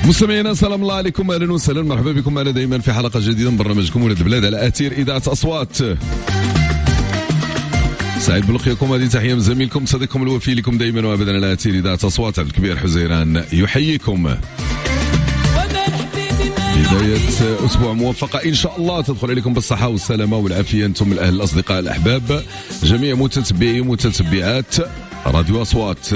مستمعينا سلام الله عليكم، اهلا وسهلا، مرحبا بكم معنا دائما في حلقه جديده من برنامجكم ولاد البلاد على اثير اذاعه اصوات. سعيد بلقياكم، هذه تحيه من زميلكم صديقكم الوفي لكم دائما وابدا على اثير اذاعه اصوات. عبد الكبير حزيران يحييكم. بداية أسبوع موفقة إن شاء الله تدخل عليكم بالصحة والسلامة والعافية، أنتم الأهل الأصدقاء الأحباب جميع متتبعي متتبعات راديو أصوات.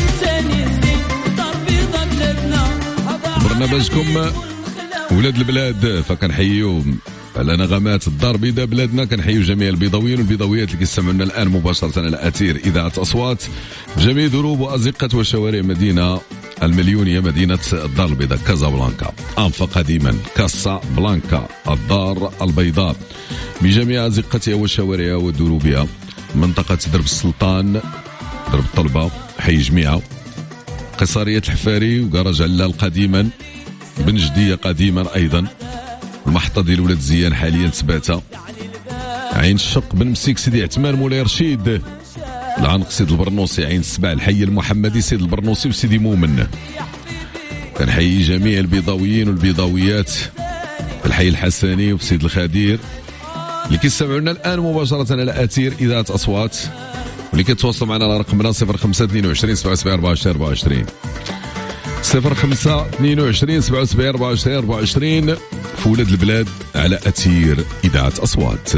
برنامجكم ولاد البلاد، فكنحييو على نغمات الدار البيضاء بلادنا، كنحييو جميع البيضاويين والبيضاويات اللي كيستمعونا الآن مباشرة على أثير إذاعة أصوات جميع دروب وأزقة وشوارع مدينة المليونية، مدينة الدار البيضاء كازابلانكا، أنفق قديما كاسا بلانكا الدار البيضاء بجميع أزقتها وشوارعها ودروبها، منطقة درب السلطان، درب الطلبة، حي جميعة، قصرية الحفاري وكراج علال قديما، بن جدية قديما أيضا، المحطة ديال ولاد زيان حاليا تباتة، عين الشق، بن مسيك، سيدي عثمان، مولاي رشيد، العنق، سيد البرنوسي، عين السبع، الحي المحمدي، سيد البرنوسي وسيدي مؤمن. كنحيي جميع البيضاويين والبيضاويات في الحي الحسني وفي سيد الخدير اللي كيستمعونا الآن مباشرة على أثير إذاعة أصوات، واللي كيتواصلوا معنا على رقمنا 0522 77 24 24 0522 77 24 24 في ولاد البلاد على أثير إذاعة أصوات.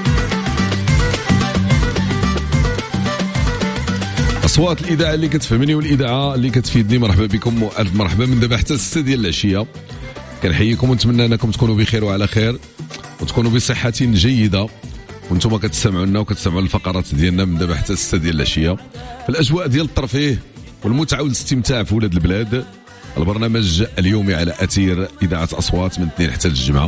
أصوات الإذاعة اللي كتفهمني والإذاعة اللي كتفيدني. مرحبا بكم وألف مرحبا من دابا حتى 6 ديال العشية. كنحييكم ونتمنى أنكم تكونوا بخير وعلى خير وتكونوا بصحة جيدة، وانتم كتسمعونا وكتسمعوا الفقرات ديالنا من دابا حتى 6 ديال العشية في الأجواء ديال الترفيه والمتعة والاستمتاع في ولاد البلاد. البرنامج اليومي على أثير إذاعة أصوات من 2 حتى الجمعة،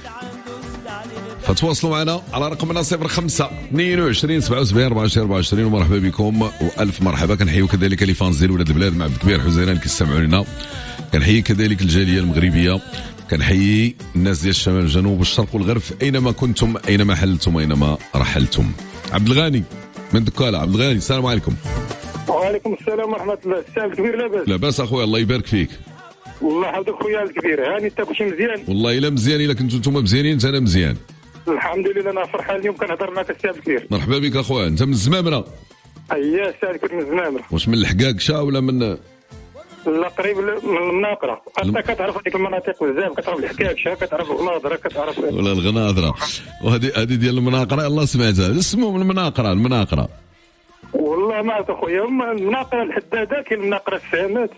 فتواصلوا معنا على رقمنا 0522 77 24 24 ومرحبا بكم والف مرحبا. كنحييو كذلك لي فانز ديال ولاد البلاد مع عبد الكبير حزيران اللي كيستمعوا لنا، كنحيي كذلك الجاليه المغربيه، كنحيي الناس ديال الشمال والجنوب والشرق والغرب اينما كنتم، اينما حلتم، اينما رحلتم. عبد الغاني من دكاله. عبد الغاني السلام عليكم. وعليكم السلام ورحمه الله. السلام الكبير. لاباس؟ لاباس اخويا، الله يبارك فيك. والله يحفظك خويا الكبير. هاني انت كلشي مزيان؟ والله الا مزيان، الا كنتو نتوما مزيانين انا مزيان الحمد لله. انا فرحان اليوم كنهضر معك السي الكبير. مرحبا بك اخويا. انت من الزمامره؟ اييه السي الكبير من الزمامره. واش من الحقاقشه ولا من؟ لا قريب من المناقره. انت كتعرف هذيك المناطق بزاف، كتعرف الحكاكشه، كتعرف الغناضره، كتعرف ولا الغناضره، وهذه ديال المناقره الله سمعتها. اسمه من المناقره والله ما عرفت اخويا. المناقره الحداده، كاين المناقره السهامات.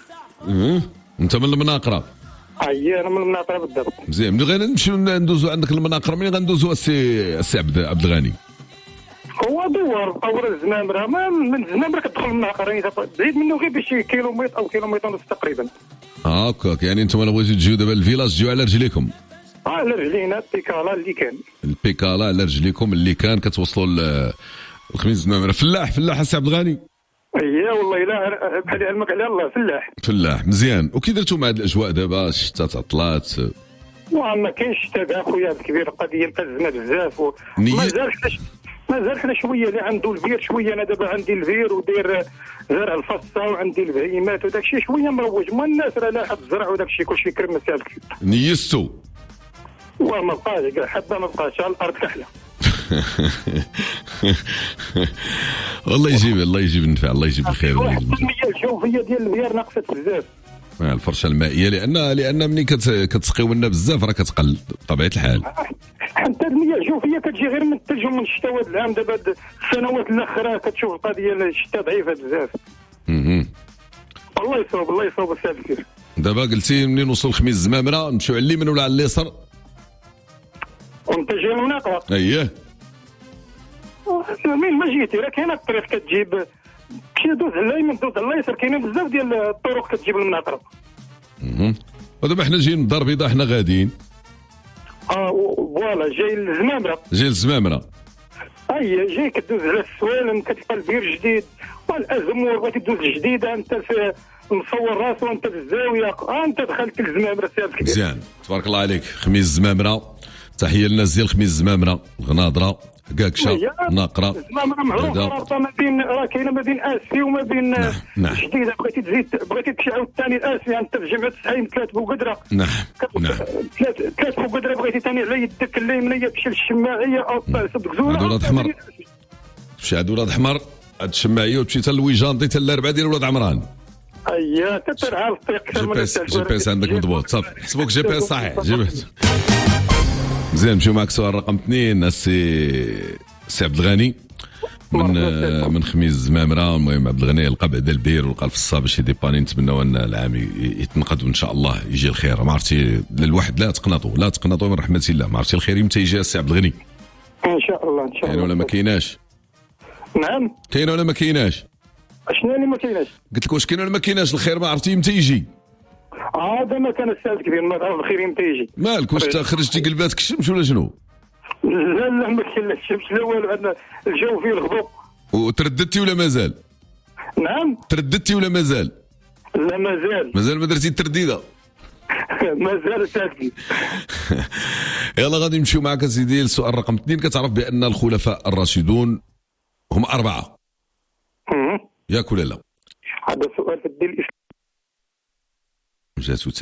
انت من المناقره؟ اييه انا من المناقره بالضبط. مزيان. ملي غنمشيو ندوزو عندك المناقره، منين غندوزو السي عبد الغني؟ هو دوار الزمامره، من الزمامره كتدخل المناقره، بعيد منه غير بشي كيلومتر او كيلومتر ونص تقريبا. هكاك. يعني انتم الا بغيتو تجيو دابا للفيلاج تجيو على رجليكم؟ على رجلينا. البيكالا اللي كان، البيكالا على رجليكم اللي كان، كتوصلوا الخميس الزمامره. فلاح السي عبد الغني؟ اييه والله الا بحال علمك على الله. فلاح مزيان. وكي درتو مع هاد الاجواء دابا؟ الشتا تعطلات ما كاينش الشتا اخويا الكبير. القضيه مقزمه بزاف ما زال حنا شويه اللي عنده الفير شويه. انا دابا عندي الفير وداير زرع الفصه وعندي البهيمات وداك الشيء شويه مروج. ما الناس راه لاحظ الزرع وداك الشيء كلشي كرم مسالك. نيستو وما بقاش كاع حبه، ما بقاش على الارض كحله. الله يجيب النفع، الله يجيب الخير. المياه الجوفيه ديال البيار نقصت بزاف. الفرشه المائيه لان ملي كتسقيو لنا بزاف راه كتقل بطبيعه الحال. حتى المياه الجوفيه كتجي غير من الثلج ومن الشتاء. هذا العام دابا السنوات الاخرى كتشوف القضيه الشتاء ضعيفه بزاف. الله يصوب السي الكبير. دابا قلتي منين نوصل الخميس الزمامره نمشيو على اليمين ولا على اليسار؟ وانت جاي المناقره؟ اييه. من ما جيتي راه كاينه الطريق كتجيب، كي دوز على اليمين دوز على اليسار، كاينين بزاف ديال الطرق كتجيب المناقره. ودابا حنا جايين من الدار البيضاء، حنا غاديين. فوالا جاي الزمامره. اي جاي كدوز على السوالم، كتلقى البير جديد والازمور، بغيتي تدوز الجديده انت في مصور راسو وانت في الزاويه. انت دخلت الزمامره. مزيان تبارك الله عليك. خميس الزمامره تحيه للناس ديال خميس الزمامره، الغناضره، كاكشه، ناقره. الزمامره معروفه، رابطه ما بين، راه كاينه ما بين اسي وما بين جديده. بغيتي تزيد، بغيتي تمشي عاوتاني الاسي، انت في جامعه 90 ثلاث بوقدره. نعم. ثلاث بوقدره بغيتي ثاني على يدك اليمنيه تمشي للشماعيه او صدق زوره. هاد ولاد حمر، مشي عند ولاد حمر، هاد الشماعيه وتمشي حتى لويجان، حتى الاربعه ديال ولاد عمران. اييه تترعى الطريق. جي بي اس عندك مضبوط، صافي حسبوك جي بي اس صحيح. مزيان، نمشيو معك سؤال رقم 2. السي عبد الغني من خميس الزمامره. المهم عبد الغني لقى بعد البير ولقى الفصه باش يديباني. نتمنوا ان العام يتنقد وان شاء الله يجي الخير. ما عرفتي للواحد لا تقنطوا من رحمه الله. ما عرفتي الخير متى يجي السي عبد الغني؟ ان شاء الله ان شاء الله. كاين ولا ما كايناش؟ نعم كاين ولا ما كايناش؟ شنو اللي ما كايناش؟ قلت لك واش كاين ولا ما كايناش الخير؟ ما عرفتي متى يجي؟ هذا ما كان السؤال كبير، ما تعرف الخير متى يجي. مالك واش خرجتي قلباتك الشمس ولا شنو؟ لا ما كاين الشمس لا والو، عندنا الجو فيه الغضب. وترددتي ولا مازال؟ نعم ترددتي ولا مازال؟ لا مازال ما درتي الترديده. مازال ساكن. يلا غادي نمشيو معك سيدي السؤال رقم 2. كتعرف بان الخلفاء الراشدون هم 4 ياك ولا لا؟ هذا سؤال في الدين الاسلامي. جاتو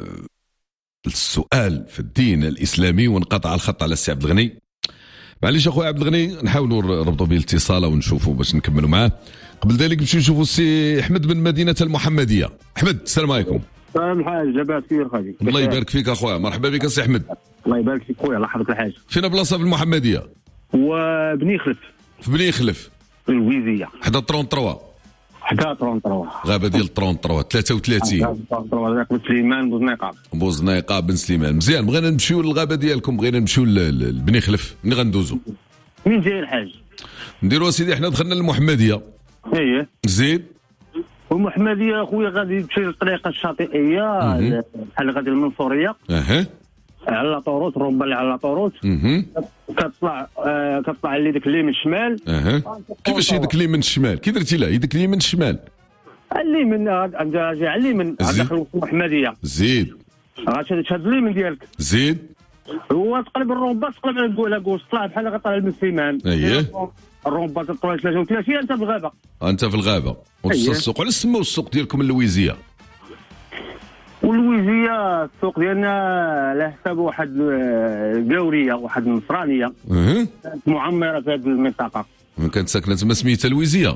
السؤال في الدين الاسلامي وانقطع الخط على السي عبد الغني. معليش اخويا عبد الغني، نحاولوا نربطوا به الاتصال ونشوفوا باش نكملوا معاه. قبل ذلك نمشيو نشوفوا السي احمد من مدينه المحمديه. احمد السلام عليكم. السلام الحاج، لاباس كيف خالي؟ الله يبارك فيك اخويا، مرحبا بك السي احمد. الله يبارك فيك خويا، الله يحفظك الحاج. فين بلاصه في المحمديه؟ وبني خلف. في بني خلف الويزيه حدا 33 حدا 33 غابه ديال 33 33 بن سليمان بوزنيقه بن سليمان. مزيان، بغينا نمشيو للغابه ديالكم، بغينا نمشيو لبني خلف. منين غندوزو؟ من جاي الحاج؟ نديرو سيدي حنا دخلنا للمحمديه. اييه زيد. والمحمديه خويا غادي تمشي للطريقه الشاطئيه بحال غادي المنصوريه. على طوروت ربما اللي على طوروت. كتطلع اللي داك اليمين الشمال. كيفاش يدك اليمين الشمال؟ كي درتي له يدك اليمين الشمال؟ اليمين عند على اليمين داخل المحمديه. زيد. غتشد اليمين ديالك. زيد. هو تقلب الرومبا، تقلب على كوش، طلع بحال غطلع من سليمان. اييه. الرومبا تطلع 33. انت في الغابه. انت في الغابه. ونص السوق. علاش سماو السوق ديالكم اللويزيه؟ واللويزيه السوق ديالنا على حساب واحد قاوريه، واحد النصرانيه معمره في هذه المنطقه. كانت ساكنه تما سميتها الويزيه.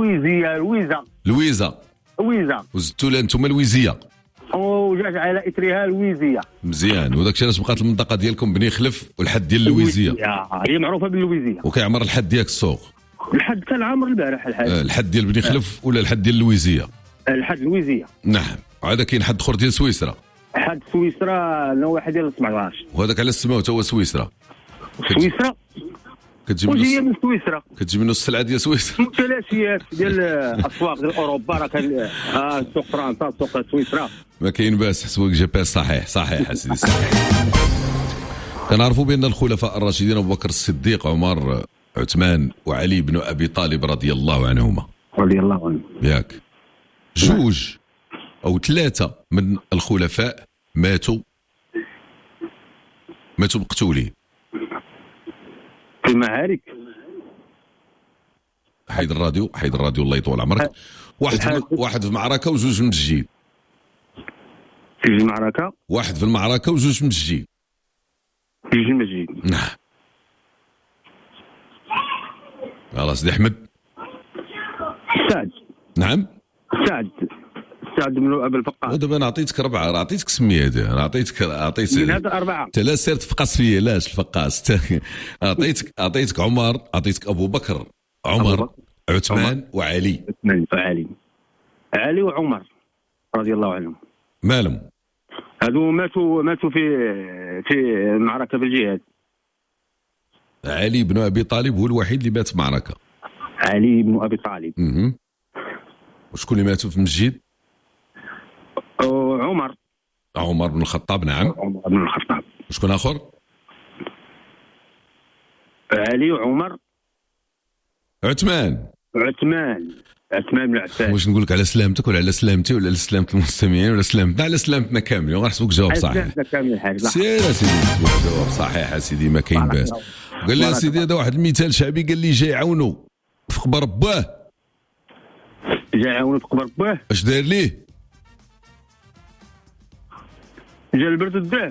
الويزه وزدتوا لها انتم الويزيه وجات على اثرها الويزيه. مزيان. وداك الشيء علاش بقات المنطقه ديالكم بني خلف والحد ديال الويزيه. هي معروفه باللويزيه. وكيعمر الحد ديالك السوق؟ الحد كان عامر البارح الحاج. الحد ديال بني خلف ولا الحد ديال الويزيه؟ الحد الويزيه. نعم. وهذا كاين حد اخر ديال سويسرا. حد سويسرا نوع ديال 17. وهذاك على السماء حتى هو سويسرا. كتجيب وجايه من سويسرا. كتجيب منه السلعه ديال سويسرا. ممتلكات ديال اسواق ديال اوروبا، راه كان سوق فرنسا، سوق سويسرا. ما كاين باس، حسبوك جي بي اس صحيح سيدي صحيح. كنعرفوا بان الخلفاء الراشدين ابو بكر الصديق، عمر، عثمان وعلي بن ابي طالب رضي الله عنهما. رضي الله عنهم. ياك. 2 أو 3 من الخلفاء ماتوا مقتولين في المعارك. حيد الراديو الله يطول عمرك. واحد في معركة وجوج في المسجد. في المعركة؟ واحد في المعركة وجوج في المسجد. في المسجد. نعم. يلا سيدي أحمد. سعد. نعم. سعد بن ابي الفقاس. دابا انا عطيتك 4، راه عطيتك سميه هذه، انا عطيت من هذا 4. انت لا سير تفقس فيا، لاش الفقاس. اعطيتك عمر، اعطيتك ابو بكر، عمر، عثمان وعلي. علي وعمر رضي الله عنهم. مالهم؟ هذو ماتوا في المعركه بالجهاد. علي بن ابي طالب هو الوحيد اللي مات في معركه. علي بن ابي طالب. وشكون اللي ماتوا في المسجد؟ عمر بن الخطاب. نعم. عمر بن الخطاب. وشكون اخر؟ علي وعمر. عثمان. عثمان بن عفان. واش نقول لك على سلامتك ولا على سلامتي ولا على سلامة المستمعين ولا سلامتنا؟ على سلامتنا كاملين وغنحسبوك جواب صحيح. سلامتنا كاملين الحاج. سير سيدي جواب صحيح سيدي ما كاين باس. قال لي سيدي هذا واحد المثال شعبي قال لي جاي يعاونو في قبر باه. جاي يعاونو في قبر باه. اش داير ليه؟ جا البرد وداه.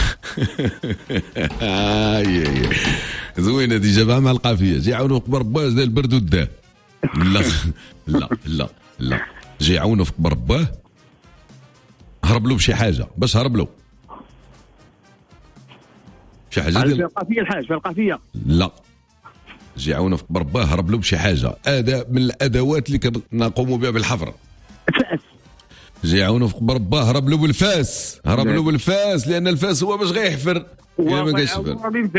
زوينه دي جابها مع القافيه. جاي يعاونو في قبر باه داير البرد وداه. لا لا لا لا جاي يعاونو في قبر باه هرب له بشي حاجه. باش هرب له شي حاجه ديال القافيه الحاج في القافيه. لا جاي يعاونو في قبر باه هرب له بشي حاجه. اداه من الادوات اللي كنقوموا بها بالحفر. فاس. جاي يعاونو في قبر باه هرب له بالفاس. هرب له بالفاس لان الفاس هو باش غيحفر الا ما كيشفر.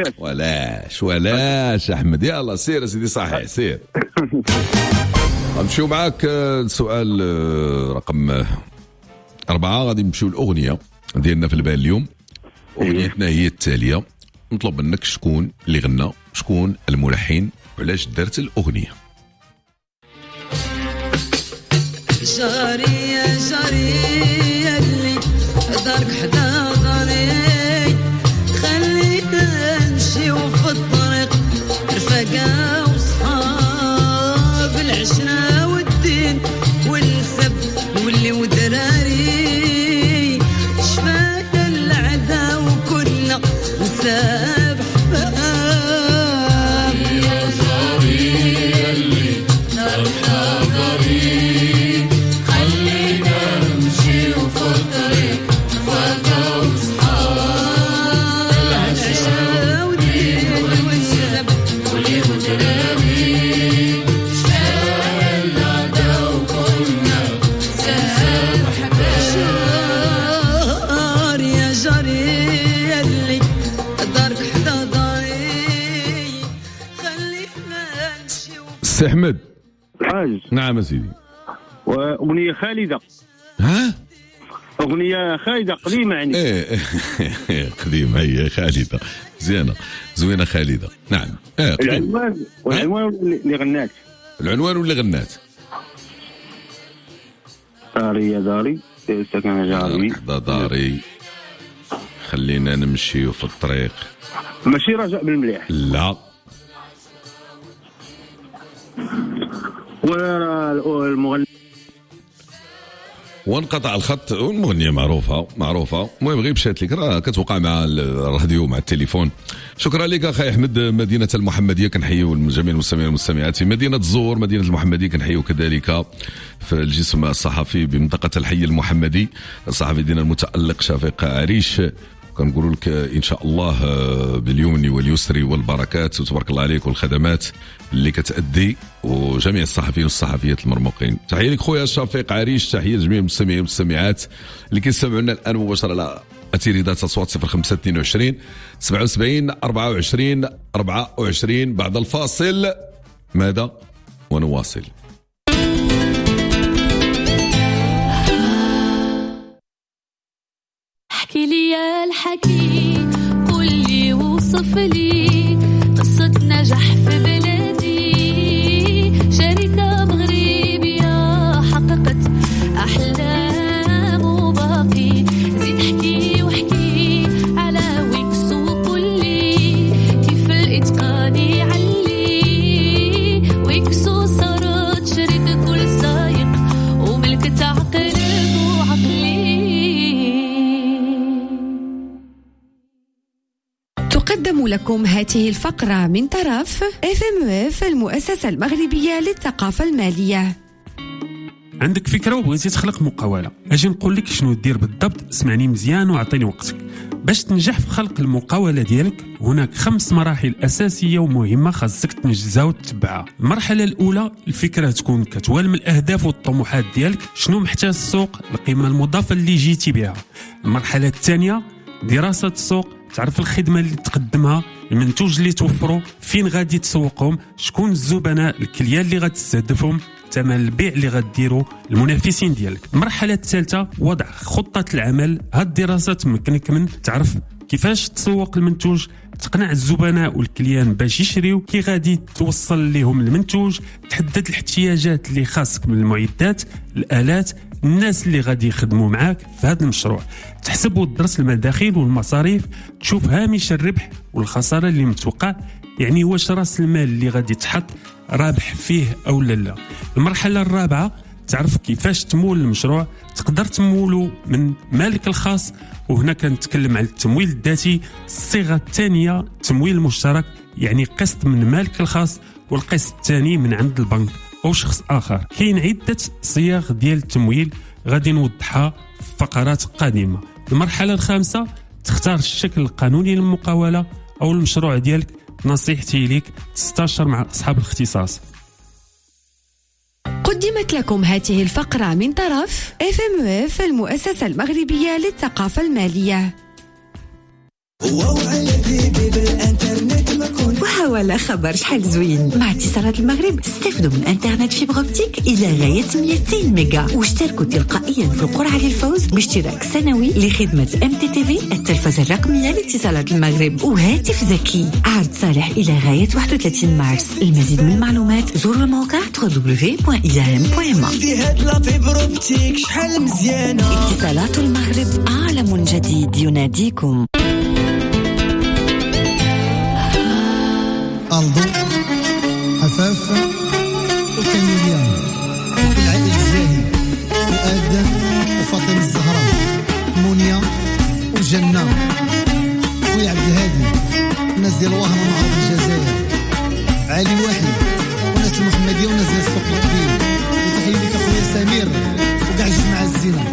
ولاش احمد. يلا سير سيدي صحيح سير. غنمشيو معاك السؤال رقم 4. غادي نمشيو الاغنيه ديالنا في البال اليوم. اغنيتنا هي التاليه. نطلب منك شكون اللي غنى، شكون الملحن، وعلاش درت الاغنيه. جاري يا جاري اللي دارك حدا داري خلينا نمشيو في الطريق رفقا وصحاب العشرة والدين والسب واللي ودراري شفانا العدا وكلنا نسابح باب يا جاري اللي دارك حدا داري سي احمد. حاج. نعم سيدي. واغنيه خالده. ها اغنيه خالده قديمه يعني. ايه قديمه هي خالده. زينه زوينه خالده. نعم. العنوان اللي غنات. العنوان واللي غنات. داري يا داري سكن جاري. داري خلينا نمشيو في الطريق. ماشي رجاء بالمليح. لا. والمغني وانقطع الخط. المغنية معروفة. المهم غير مشات لك راه كتوقع مع الراديو مع التليفون. شكرا لك اخي احمد. مدينة المحمدية كنحيو جميع المستمعين والمستمعات في مدينة الزور. مدينة المحمدية كنحيو كذلك في الجسم الصحفي بمنطقة الحي المحمدي الصحفي ديالنا المتألق شفيق عريش. كنقولوا لك ان شاء الله باليمن واليسر والبركات وتبارك الله عليك والخدمات اللي كتأدي وجميع الصحفيين والصحفيات المرموقين. تحيه لك خويا شفيق عريش. تحيه لجميع المستمعين والمستمعات اللي كيسمعونا الان مباشره على اثير ذات اصوات 0522 77 24 24. بعد الفاصل ماذا ونواصل. احكي لي يا الحكي قولي وصف لي قصة نجاح في بلادي. شركة مغربية حققت أحلام وباقي. زيد احكي واحكي على ويكس وقولي كيف الإتقان يعلي. ويكسو صارت شركة كل سايق وملكة عقل وعقلي. تقدم لكم هذه الفقرة من طرف FMF المؤسسة المغربية للثقافة المالية. عندك فكرة وبغيتي تخلق مقاولة، أجي نقول لك شنو دير بالضبط. اسمعني مزيان وعطيني وقتك. باش تنجح في خلق المقاولة ديالك هناك 5 مراحل أساسية ومهمة خاصك تنجزها وتتبعها. المرحلة الأولى الفكرة تكون كتوالم الأهداف والطموحات ديالك، شنو محتاج السوق، القيمة المضافة اللي جيتي بها. المرحلة الثانية دراسة السوق، تعرف الخدمة اللي تقدمها، المنتوج اللي توفره، فين غادي تسوقهم، شكون الزبناء الكليان اللي غتستهدفهم، ثمن البيع اللي غديروا، المنافسين ديالك. المرحلة الثالثة وضع خطة العمل. هاد الدراسة تمكنك من تعرف كيفاش تسوق المنتوج، تقنع الزبناء والكليان باش يشريو، كي غادي توصل لهم المنتوج، تحدد الاحتياجات اللي خاصك من المعدات، الآلات، الناس اللي غادي يخدموا معاك في هذا المشروع، تحسب وتدرس المداخيل والمصاريف، تشوف هامش الربح والخسارة اللي متوقع، يعني واش راس المال اللي غادي تحط رابح فيه أو لا. المرحلة الرابعة تعرف كيفاش تمول المشروع، تقدر تموله من مالك الخاص، وهنا كنتكلم على التمويل الذاتي. الصيغة الثانية التمويل المشترك، يعني قسط من مالك الخاص والقسط الثاني من عند البنك أو شخص آخر. كاين عدة صيغ ديال التمويل غادي نوضحها في فقرات قادمة. المرحلة الخامسة تختار الشكل القانوني للمقاولة أو المشروع ديالك. نصيحتي ليك تستشر مع أصحاب الاختصاص. قدمت لكم هذه الفقرة من طرف FMF المؤسسة المغربية للثقافة المالية. وحاول خبر شحال زوين مع اتصالات المغرب. استفدوا من انترنت فيبر اوبتيك الى غايه 200 ميجا، واشتركوا تلقائيا في القرعه للفوز باشتراك سنوي لخدمه MTTV التلفزه الرقميه لاتصالات المغرب وهاتف ذكي. عرض صالح الى غايه 31 مارس. المزيد من المعلومات زوروا الموقع www.ilm.ma. اتصالات المغرب، عالم جديد يناديكم. ألدو عفاف وكاميليا والعائلة الزاهي وآدم وفاطمة الزهراء مونيا وجنة خويا عبد الهادي الناس ديال الوهرة ومعروف الجزائر علي واحد والناس المحمدية والناس ديال السوق الكبير. وتحية لك أخويا سمير وكاع الجماعة الزينة.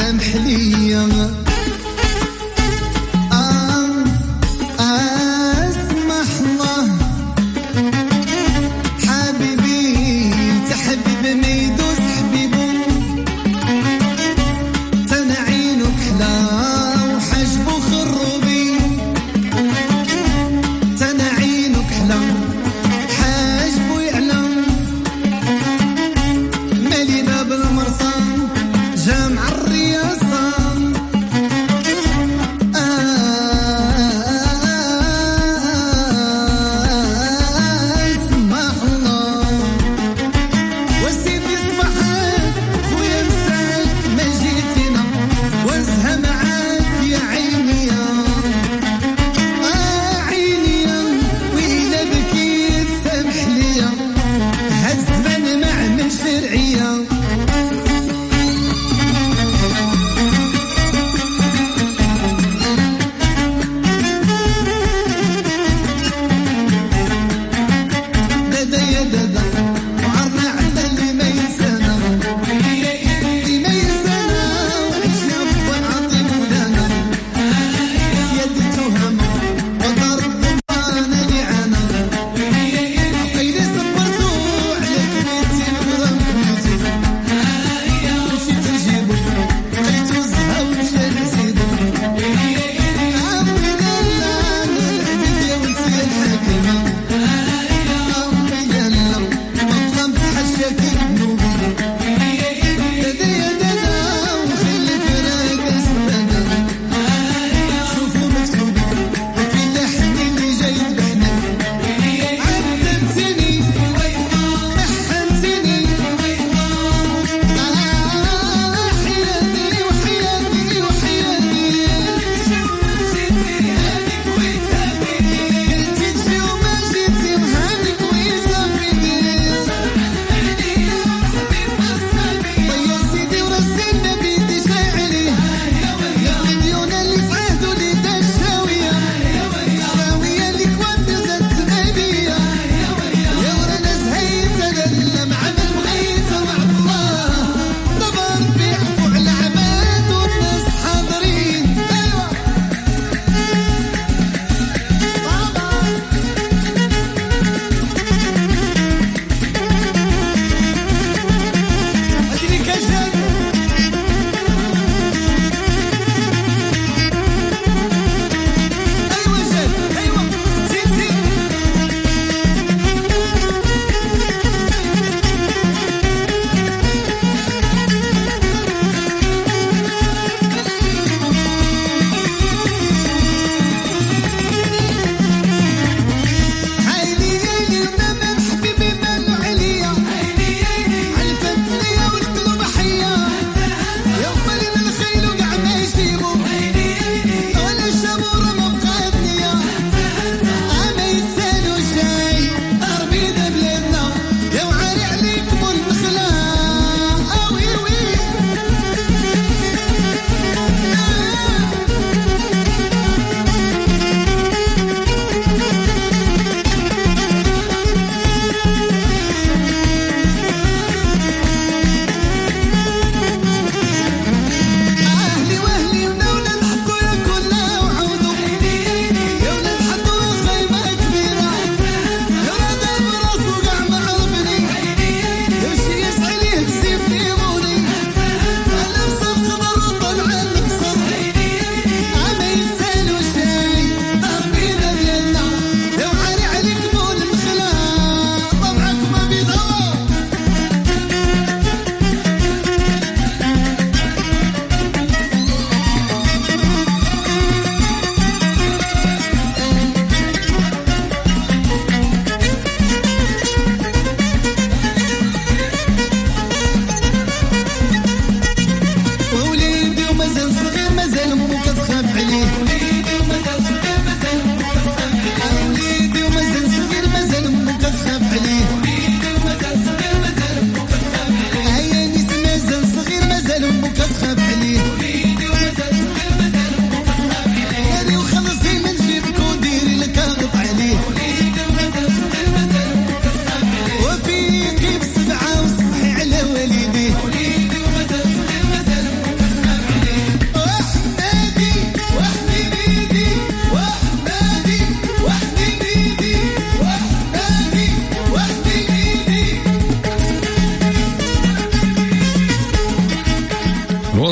سامح ليا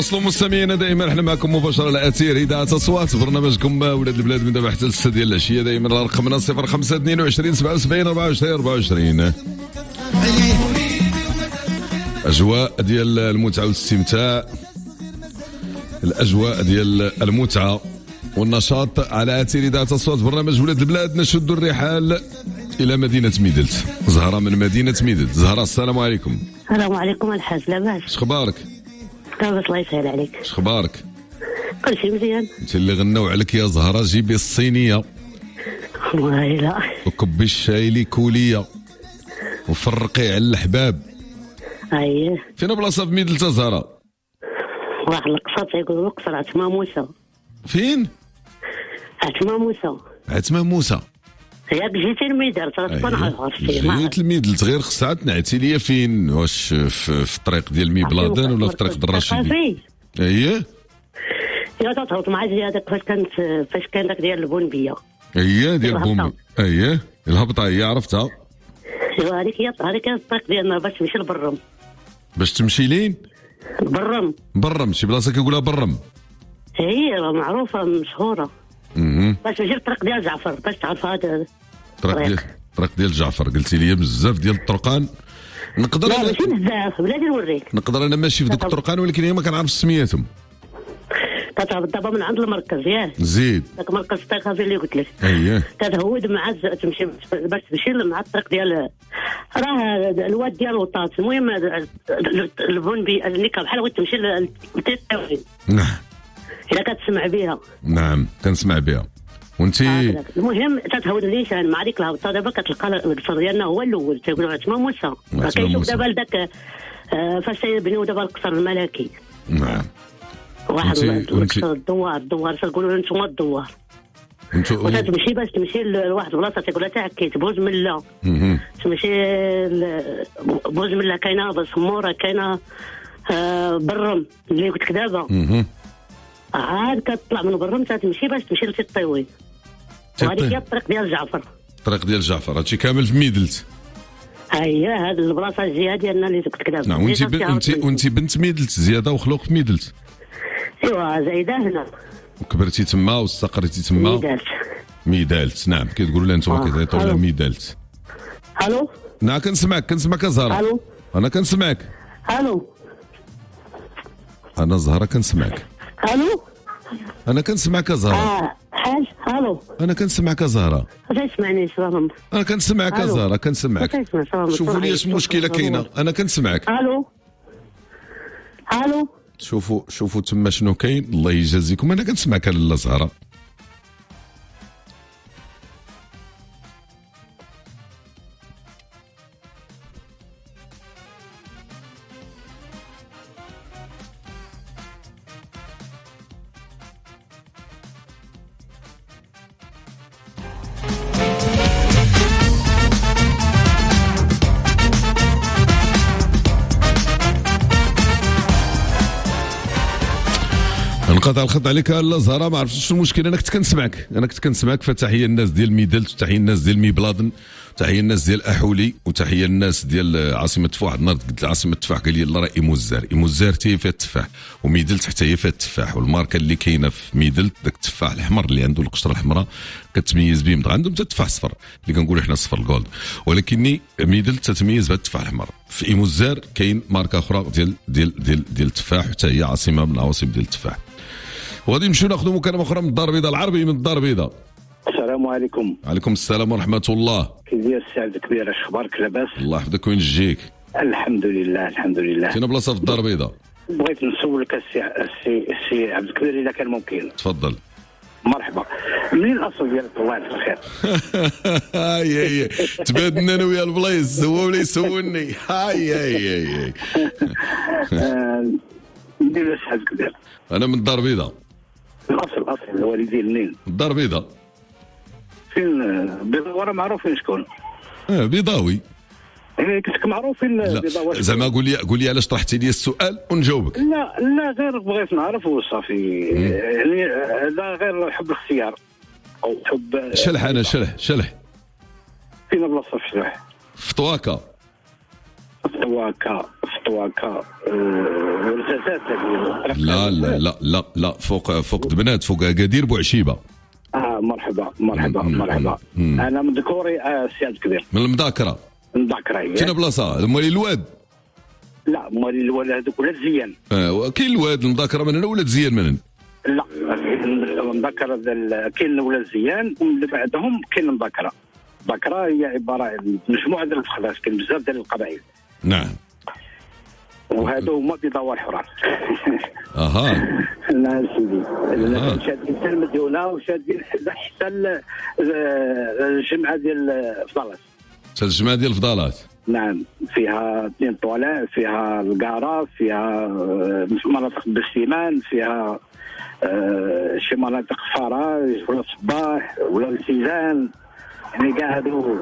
تواصلوا مستمعينا دائما احنا معكم مباشره على اثير اذاعه اصوات برنامجكم ولاد البلاد من دابا حتى ل6 ديال العشيه. دائما رقمنا 05 22 77 24 24. اجواء ديال المتعه والاستمتاع، الاجواء ديال المتعه والنشاط على اثير اذاعه اصوات برنامج ولاد البلاد. نشد الرحال الى مدينه ميدلت. زهره من مدينه ميدلت. زهره السلام عليكم. السلام عليكم الحاج، لاباس؟ اش اخبارك؟ لاباس الله يسهل عليك. اش اخبارك؟ كلشي مزيان. انت اللي غناو عليك يا زهره جيبي الصينيه والله لا وكبي الشاي لي كوليه وفرقي على الحباب. اييه فين بلاصه في ميدلت زهره؟ واحد القصر تيقولوا القصر عتمة موسى. فين؟ عتمة موسى. عتمة موسى. ياك جيتي لميدلت تكون عرفتي. جيت لميدلت غير خصها تنعتي ليا فين، واش في الطريق ديال ميبلادن ولا في طريق الرشيدي؟ اييه يا تهبط مع زيادك فاش كان داك ديال البونبيه. اييه ديال البونبيه. اييه الهبطه هي عرفتها. ايوا هذيك هي الطريق ديالنا باش تمشي لبرم. باش تمشي لين؟ برم شي بلاصه كيقولها برم. هي معروفه مشهوره. باش تمشي للطريق ديال جعفر باش تعرف هذا الطريق ديال جعفر. قلتي لي بزاف ديال الطرقان. نقدر لا ماشي بزاف بلاتي نوريك. نقدر انا ماشي في ذوك الطرقان ولكن هي ما كنعرفش سمياتهم. كتهبط دابا من عند المركز ياه زيد داك مركز الثقافي اللي قلت لك. اييه كتهود مع تمشي باش تمشي مع الطريق ديال راه الواد ديال الوطاط. المهم البونبي اللي بحال بغيت تمشي للتيتاوين. نعم الا كتسمع بها. نعم كنسمع بها. وانت المهم تتهود نيشان مع ديك الهبطه دابا كتلقى القصر ديالنا هو الاول تيقولوا عتمة موسى. كيشوف دابا لذاك فاش تيبنيو دابا القصر الملكي. نعم واحد الدوار تقولوا انتم الدوار. وتمشي باش تمشي لواحد البلاصه تيقولها تاع كيت بوز ملا. تمشي بوز ملا كاينه بسموره كاينه برم اللي قلت لك دابا. عاد كتطلع من برم تمشي باش تمشي للطيوين. وهذيك هي الطريق ديال جعفر. الطريق ديال جعفر هادشي كامل في ميدلت. اييه هاد البلاصه الجهه ديالنا اللي قلت لك دابا. نعم وانت بنت ميدلت زياده وخلوق في ميدلت. ايوا زايده هنا وكبرتي تما واستقريتي تما. ميدالت. نعم كتقولوا لها انتم كتعيطوا لها ميدالت. الو نعم كنسمعك زهره. الو انا كنسمعك. الو انا زهره كنسمعك. الو انا كنسمعك زهره. حاج الو انا كنسمعك زهره. تسمعني شراهم. انا كنسمعك زهره كنسمعك. شوفوا لي اش مشكله كاينه. انا كنسمعك. الو شوفوا تما شنو كاين. الله يجازيكم. انا كنسمعك لاله زهره. انقطع الخط عليك لا زهره. ما عرفتش شنو المشكل. انا كنت كنسمعك. فتحيه الناس ديال ميدلت وتحيه الناس ديال ميبلادن وتحيه الناس ديال احولي وتحيه الناس ديال عاصمه تفاح. واحد النهار قلت عاصمه تفاح قال لي لا راه ايموزار حتى هي فيها التفاح وميدلت حتى هي فيها التفاح. والماركه اللي كاينه في ميدلت داك التفاح الاحمر اللي عنده القشره الحمراء كتميز به. عندهم حتى التفاح الصفر اللي كنقولوا حنا الصفر الجولد ولكن ميدلت تتميز بهذا التفاح الاحمر. في ايموزار كاين ماركه اخرى ديال التفاح حتى هي عاصمه من العواصم ديال التفاح. وغادي نمشيو ناخذ مكالمه اخرى من الدار البيضاء. العربي من الدار البيضاء. السلام عليكم. وعليكم السلام ورحمه الله. كي داير السي عبد الكبير؟ اش اخبارك؟ لاباس؟ الله يحفظك. وين جيك؟ الحمد لله. فين بلاصه في الدار البيضاء؟ بغيت نسولك السي عبد الكبير اذا كان ممكن. تفضل. مرحبا. منين الاصل ديالك؟ الله يعطيك الخير. هاي تبادلنا انا ويا البلايص. هو ولا يسولني. هاي منين السي عبد الكبير؟ انا من الدار البيضاء. الاصل الوالدين منين؟ الدار البيضاء. فين بيضاوي معروفين شكون؟ بيضاوي. كنتك معروفين بيضاوي. زعما قول لي علاش طرحتي لي السؤال ونجاوبك. لا غير بغيت نعرف وصافي. يعني لا غير حب الاختيار او حب شلح. انا شلح. فين بلاصه في شلح؟ في طواكا. فتواكا والزازات. لا لا لا لا لا فوق دبنات، فوق اكادير بوعشيبه. مرحبا. انا من ذكوري السي عبد الكبير من المذاكره. فين بلاصه موالي الواد؟ لا موالي الواد هذوك ولاد زيان. كاين الواد المذاكره من هنا ولاد زيان من هنا؟ لا المذاكره كاين ولاد زيان ومن بعدهم كاين المذاكره. المذاكره هي عباره عن مجموعه ديال الفخلاص، كاين بزاف ديال القبائل. نعم. وهادو هما بيضاء الحرار. نعم سيدي. شادين حتى المديونه وشادين حتى الجمعه ديال الفضالات. الجمعه ديال الفضالات. نعم، فيها 2 طوالع، فيها القاره، فيها مناطق بالسيمان، فيها شي مناطق فراج ولا صباح ولا التيزان، يعني كاع هادو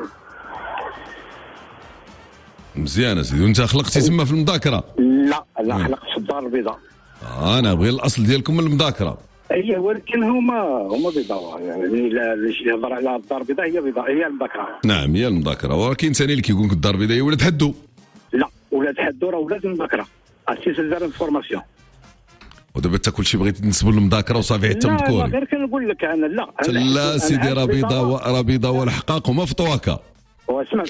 مزيانه سيدي. وانت خلقتي تما في المذاكره؟ لا خلقت في الدار البيضاء. انا بغي الاصل ديالكم من المذاكره. اي ولكن هما بيضاء، يعني اللي يهضر على الدار البيضاء هي بيضاء، هي المذاكره. نعم هي المذاكره، ولكن ثاني اللي كيقول لك الدار البيضاء هي ولاد حدو. لا ولاد حدو راه ولاد المذاكره، اسيس دار الفورماسيون. ودابا انت كلشي بغيتي تنسبوا للمذاكره وصافي حتى مذكوري. لا غير كنقول لك انا لا سيدي راه بيضاء والحقاق هما في طواكا. واسمع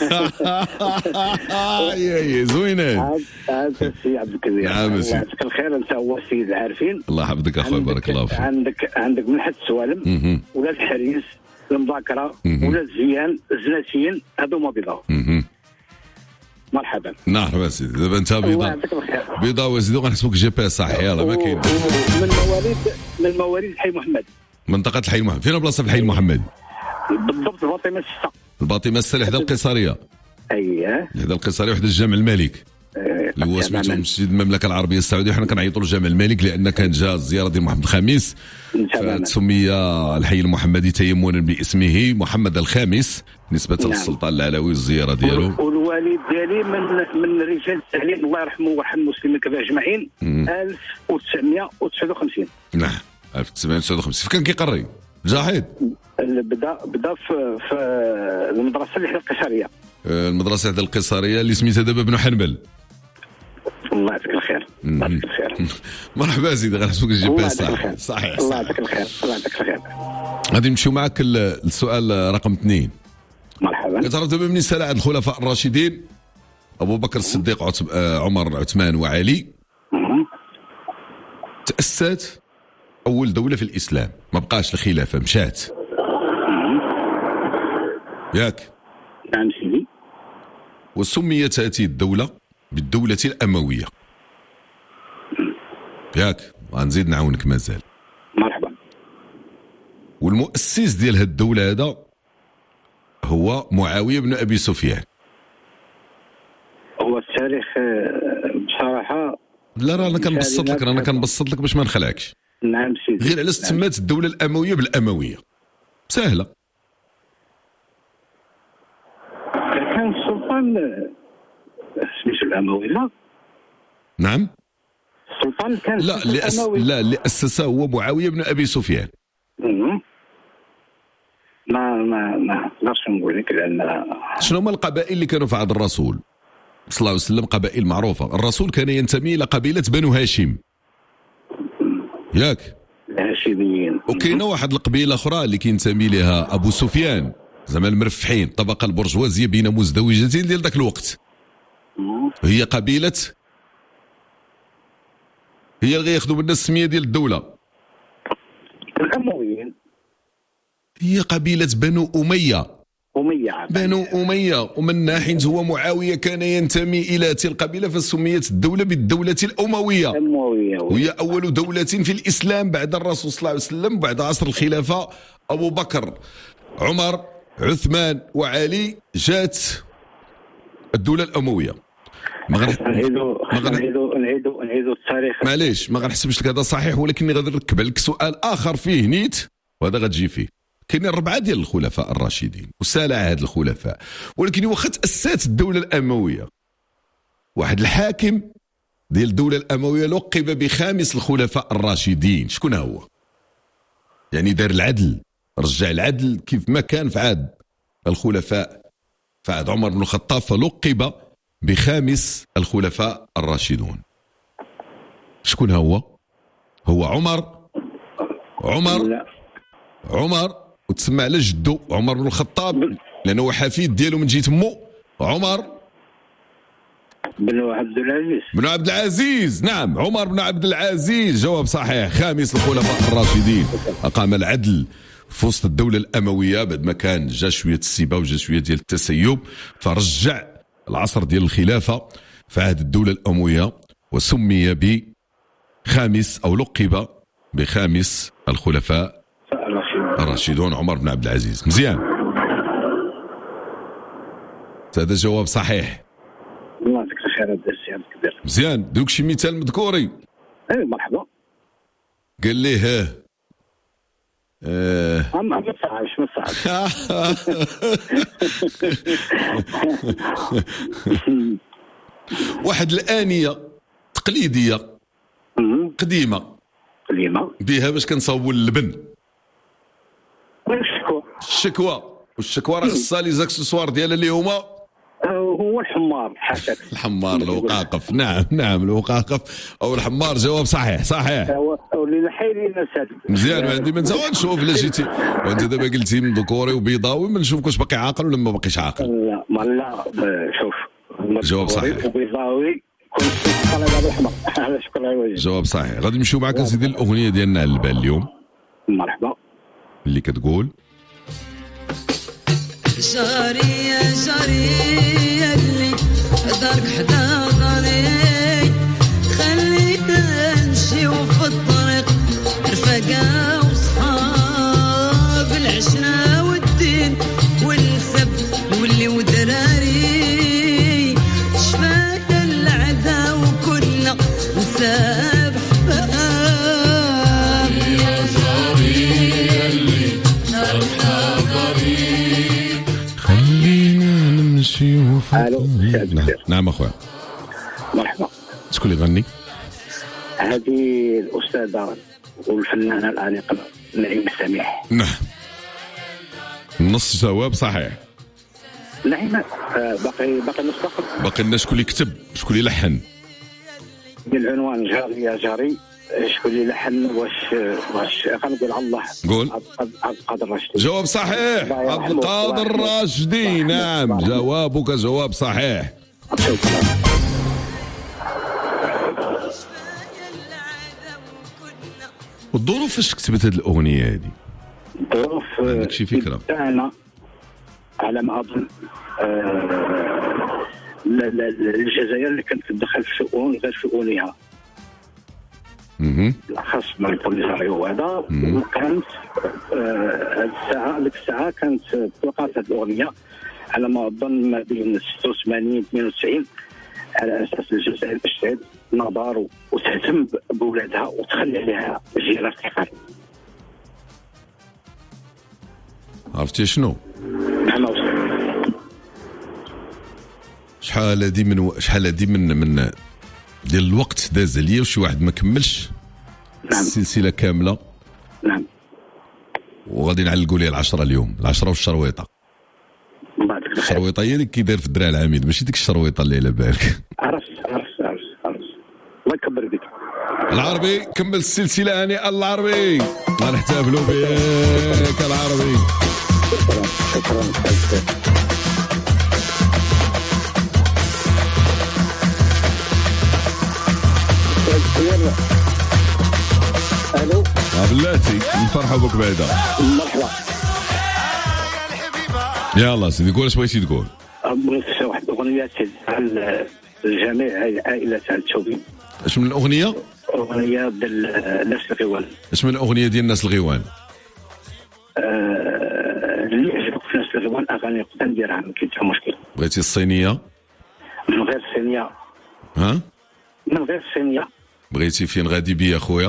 اي زوينين. هذا السي عبد الكبير. نعم الله يعطيك الخير، انت هو السيد العارفين. الله يحفظك اخويا بارك الله فيك. عندك من حد السوالم ولاد الحريس، المذاكره، ولاد زيان، الزناتيين، هذو هما بيضاء. مرحبا. مرحبا سيدي. دابا انت بيضاء وزيدو غنحسبوك جي بي اس صح. يلاه ما كاين. من مواليد حي محمد. منطقه الحي المحمدي. فين بلاصه في الحي المحمدي؟ بالضبط الباطمه 6. الباطمه 6 لحدا القيصريه. اييه لحدا القيصريه وحده الجامع الملك اللي هو سميتو مسجد المملكه العربيه السعوديه. حنا كنعيطوا له جامع الملك لان كان جا الزياره ديال محمد الخامس، فتسمي الحي المحمدي تيمنا باسمه محمد الخامس نسبه للسلطان العلوي والزياره ديالو. والوالد ديالي من رجال التعليم الله يرحمه ويرحم المسلمين كذا اجمعين 1959. نعم 1959. فكان كيقري جاحد. بدا في المدرسه اللي حدا القيصريه. المدرسه حدا القيصريه اللي سميتها دابا بن حنبل. الله يعطيك الخير. الله يعطيك الخير. مرحبا سيدي غنحسبوك الجي بي اس صحيح. الله يعطيك الخير. الله يعطيك الخير. غادي نمشيو معك للسؤال رقم 2. مرحبا. كتعرف دابا من سلع الخلفاء الراشدين ابو بكر الصديق، عمر، عثمان وعلي، تأسست اول دوله في الاسلام، ما بقاش الخلافه مشات ياك؟ نعم سيدي. وسميت هذه الدوله بالدوله الامويه ياك؟ غنزيد نعاونك مازال. مرحبا. والمؤسس ديال هذه الدوله هذا هو معاويه بن ابي سفيان. هو التاريخ بصراحه لا راه انا كنبسط لك، انا كنبسط لك باش ما نخلعكش. نعم سيدي. غير علاش تسمات الدوله الامويه بالامويه؟ سهله. كان السلطان سميتو الاموي. لا نعم السلطان كان لا اللي اسسه هو معاويه بن ابي سفيان. ما نقدرش نقول لك لان شنو هما القبائل اللي كانوا في عهد الرسول صلى الله عليه وسلم؟ قبائل معروفه. الرسول كان ينتمي الى قبيله بنو هاشم ياك؟ الهاشميين. وكاينه واحد القبيله اخرى اللي كينتمي لها ابو سفيان، زعما المرفحين، الطبقه البرجوازيه بين مزدوجتين ديال ذاك الوقت. هي قبيله، هي اللي غياخذوا منا السميه ديال الدوله. الامويين هي قبيله بنو اميه. بنو اميه، ومن ناحيه هو معاويه كان ينتمي الى تلك القبيله، فسميت الدوله بالدوله الامويه. وهي اول دوله في الاسلام بعد الرسول صلى الله عليه وسلم، بعد عصر الخلافه ابو بكر، عمر، عثمان وعلي، جات الدوله الامويه. نعيدوا التاريخ. معليش ما غنحسبش لك هذا صحيح، ولكني غادي نركب لك سؤال اخر فيه نيت، وهذا غتجي فيه. كاينين 4 ديال الخلفاء الراشدين وسالع هاد الخلفاء، ولكن واخا تأسست الدوله الامويه، واحد الحاكم ديال الدوله الامويه لقب بخامس الخلفاء الراشدين. شكون هو؟ يعني دار العدل، رجع العدل كيف ما كان في عهد الخلفاء، في عهد عمر بن الخطاب، فلقب بخامس الخلفاء الراشدون. شكون هو؟ هو عمر وتسمى على جدو عمر بن الخطاب لأنه هو حفيد ديالو من جهة مو عمر بن عبد العزيز. نعم، عمر بن عبد العزيز، جواب صحيح. خامس الخلفاء الراشدين، أقام العدل في وسط الدولة الأموية بعد ما كان جا شوية السبا وجا شوية ديال التسيب، فرجع العصر ديال الخلافة في عهد الدولة الأموية وسمي بخامس أو لقب بخامس الخلفاء الراشدون عمر بن عبد العزيز. مزيان، هذا جواب صحيح. الله يعطيك الخير السي كبير. مزيان، دوك شي مثال مذكوري. اي مرحبا. قال لي ما تصعبش واحد الآنية تقليدية قديمة بها باش كنصاوبوا اللبن. والشكوى راه خصها لي زاكسسوار ديالها اللي هما هو الحمار. حاشاك الحمار الوقاقف. نعم الوقاقف او الحمار. جواب صحيح. ولينا حايرين نسال. مزيان، عندي من زمان نشوف لا جيتي وانت دابا قلتي من ذكوري وبيضاوي، ما نشوفك واش باقي عاقل ولا ما باقيش عاقل. لا شوف جواب صحيح. وبيضاوي كنت طالب هذا الحمار. شكرا. جواب صحيح. غادي نمشيو معك سيدي الاغنيه ديالنا على البال اليوم. مرحبا. اللي كتقول جاري يا جاري اللي دارك حدا داري، خلينا نمشيو في الطريق رفقا وصحاب العشرة والدين والنسب واللي ودراري، شفانا العدا وكلنا نساب حباب. يا جاري اللي دارك حدا داري، خلينا نمشي وفي. نعم اخويا. مرحبا. شكون اللي غني؟ هذه الأستاذة والفنانة العريقة نعيمة سميح. نعم، نص جواب صحيح. نعيمة باقي مستقبل. باقي لنا شكون اللي كتب، شكون اللي لحن. بالعنوان جاري يا جاري، شكون اللي لحن؟ واش غنقول على الله. قول. عبد القادر الراشدي. جواب صحيح، عبد القادر الراشدي. نعم، جوابك جواب صحيح. والظروف فاش كتبت هذه الاغنيه هذه؟ الظروف عندك شي فكره؟ انا على ما اظن الجزائر اللي كانت تدخل في شؤون غير شؤونها، بالاخص مع البوليساريو وهذا. وكانت هذيك الساعه كانت توقعت هذه الاغنيه على ما اظن ما بين 86 92 على اساس الجزائر باش تعيد نظار وتهتم بولادها وتخلي عليها جيران ثقال. عرفتي شنو؟ نعم. شحال هادي من ديال الوقت داز عليا وشي واحد ما كملش. نعم. السلسله كامله. نعم. وغادي نعلقوا ليه 10 اليوم، 10 والشرويطه. الشرويطه هي اللي كيداير في الدرع العميد، ماشي ديك الشرويطه اللي على بالك. عرفت. الله يكبر بك. العربي كمل السلسله هانئه العربي، غنحتفلوا بك العربي. شكرا. الو بلاتي نفرحوا بك بعدا. مرحبا. يلا سيدي قول اش بغيتي تقول. بغيت واحد الاغنيه على الجميع عائله الشوبي. اش من الاغنيه؟ اغنيه ديال الناس الغيوان. اش من الاغنيه ديال الناس الغيوان؟ اللي عجبك في الناس الغيوان اغاني نقدر نديرها، ما كاين حتى مشكل. بغيتي الصينيه؟ من غير الصينيه. ها؟ من غير الصينيه. بغيتي فين غادي بيا خويا؟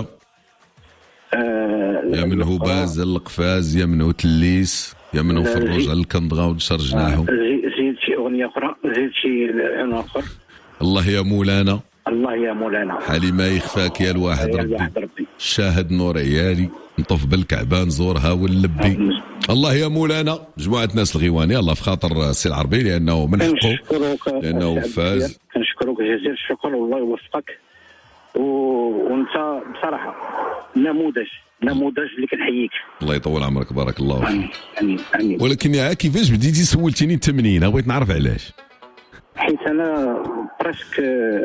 يا من هو باز القفاز، يا من هو تليس، يا من هو فروج على الكندغه ونشر جناحه. زيد شي اغنيه اخرى، زيد شي عنوان اخر. الله يا مولانا. الله يا مولانا. حالي ما يخفاك يا الواحد ربي. شاهد نور عيالي نطف بالكعبة نزورها ونلبي. الله يا مولانا. مجموعة ناس الغيواني الله في خاطر السي العربي لأنه من حقه لأنه فاز. كنشكرك جزيل الشكر والله يوفقك. وانت بصراحة نموذج اللي كنحييك. الله يطول عمرك بارك الله فيك. امين. ولكن يا كيفاش بديتي سولتيني التمنين؟ بغيت نعرف علاش. حيت انا براسك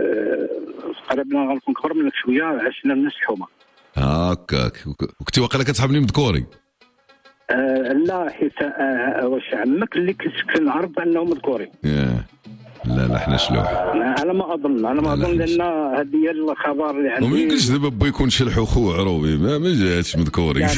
قربنا غنكون كبر منك شويه عشنا الناس الحومه. هكاك وكنتي واقيلا كتحبني مذكوري. لا حيت واش عمك اللي كنت نعرف انه مذكوري. لا حنا شلوح. على ما اظن لان هذه هي الخبر اللي عندي. وما يمكنش دابا با يكون شلح اخو عروبي ما جاتش مذكوري. لا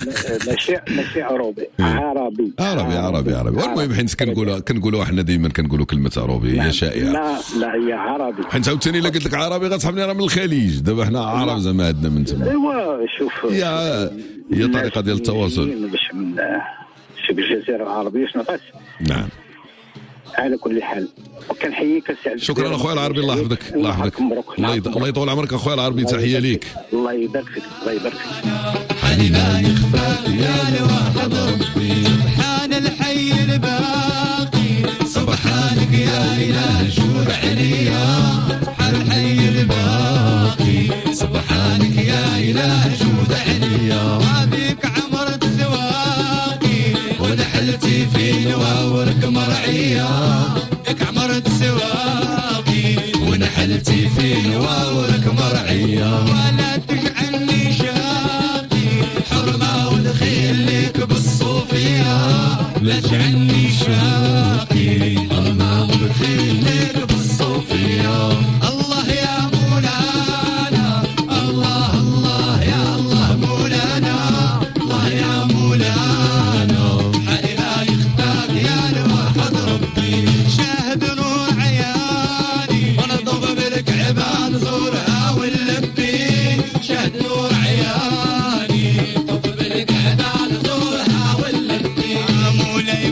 ماشي عروبي. عربي. والمهم حيت كنقولوا حنا ديما كنقولوا كلمه عروبي هي شائعه. لا هي عربي. حيت عاوتاني الا قلت لك عربي غتحبني راه من الخليج. دابا حنا عرب زعما عندنا من تما. ايوا شوف هي طريقه ديال التواصل باش من الجزيره العربيه شنو فاس. نعم. على كل حال وكنحييك السي. شكرا اخويا العربي. الله يحفظك. الله يطول عمرك اخويا العربي. تحيه ليك. الله يبارك فيك. حالي ما يخفاك يا الواحد ربي. سبحان الحي الباقي سبحانك يا اله جود عليا. سبحان الحي الباقي سبحانك يا اله جود عليا. وابيك عمرت سواقي ونحلتي في نواورك مرعيه. بك عمرت سواقي ونحلتي في نواورك مرعيه. ولا تجعلني شاقي حرمه والخيل لك بالصوفيه. لا تجعلني شاقي حرمه والخيل لك بالصوفيه. الله يا مولانا الله يا الله مولانا. الله يا مولانا. حالي ما يخفاك يا الواحد ربي. شاهد نور عيالي ونطف بالكعبة نزورها ونلبي. شاهد نور عيالي نطف بالكعبة نزورها ونلبي. مولاي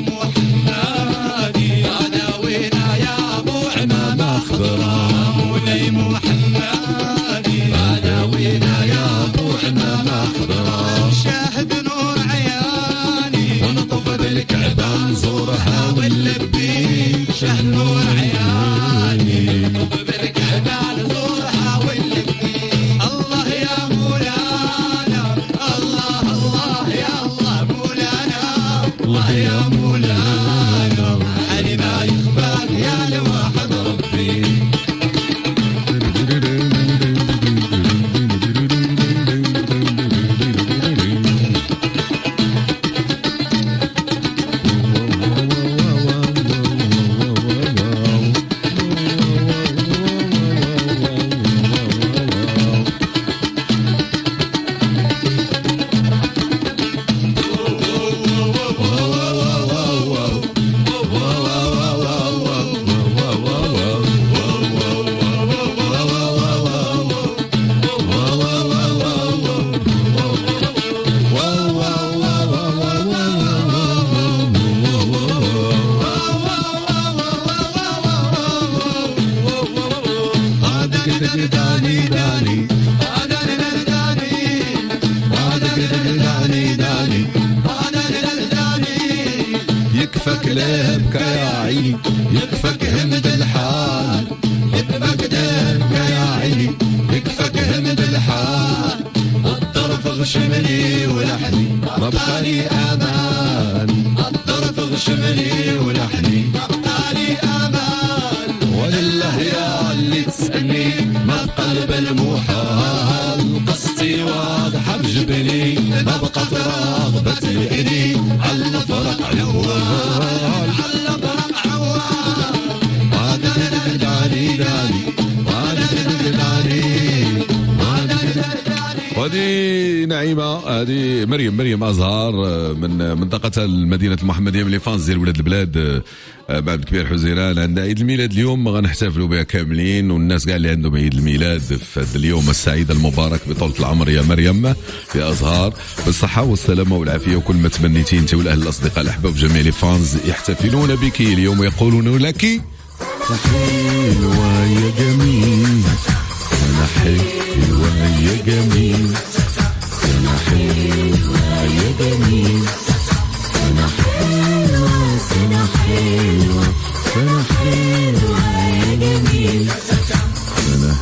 محمدي أنا وينا يا أبو عمامة خضراء. مولاي محمدي أنا وينا يا أبو عمامة خضراء. شاهد نور عيالي ونطف بالكعبة نزورها ونلبي. شاهد نور عيالي ونطف بالكعبة نزورها ونلبي. الله يا مولانا الله يا الله مولانا. الله يا مولانا. حالي ما يخفاك يا الواحد ربي. يكفك لهبك يا عيني يكفك همد الحال. يكفك لهبك يا عيني يكفك همد الحال. الطرف غشمني ولحني ما بقالي امان. الطرف غشمني ولحني ما بقالي امان. ولله يا اللي تسألني ما بقلب المحال. قصتي واضحة بجبني ما بقت رغبة لإلي. على الفرق عوال على الفرق عوال. هذا داني وهذه نعيمة. هذه مريم أزهار من منطقة المدينة المحمدية من ليفانس ديال ولاد البلاد. بعد كبير حزيران عندها عيد الميلاد اليوم غنحتفلوا بها كاملين. والناس كاع اللي عندهم عيد الميلاد في هذا اليوم السعيد المبارك بطولة العمر يا مريم يا أزهار بالصحة والسلامة والعافية. وكل ما تمنيتي أنت والأهل الأصدقاء الأحباب جميع ليفانس يحتفلون بك اليوم ويقولون لك حلوة يا جميل سنة حلوة يا جميل سنة حلوة يا جميل سنة حلوة سنة حلوة سنة حلوة يا جميل سنة.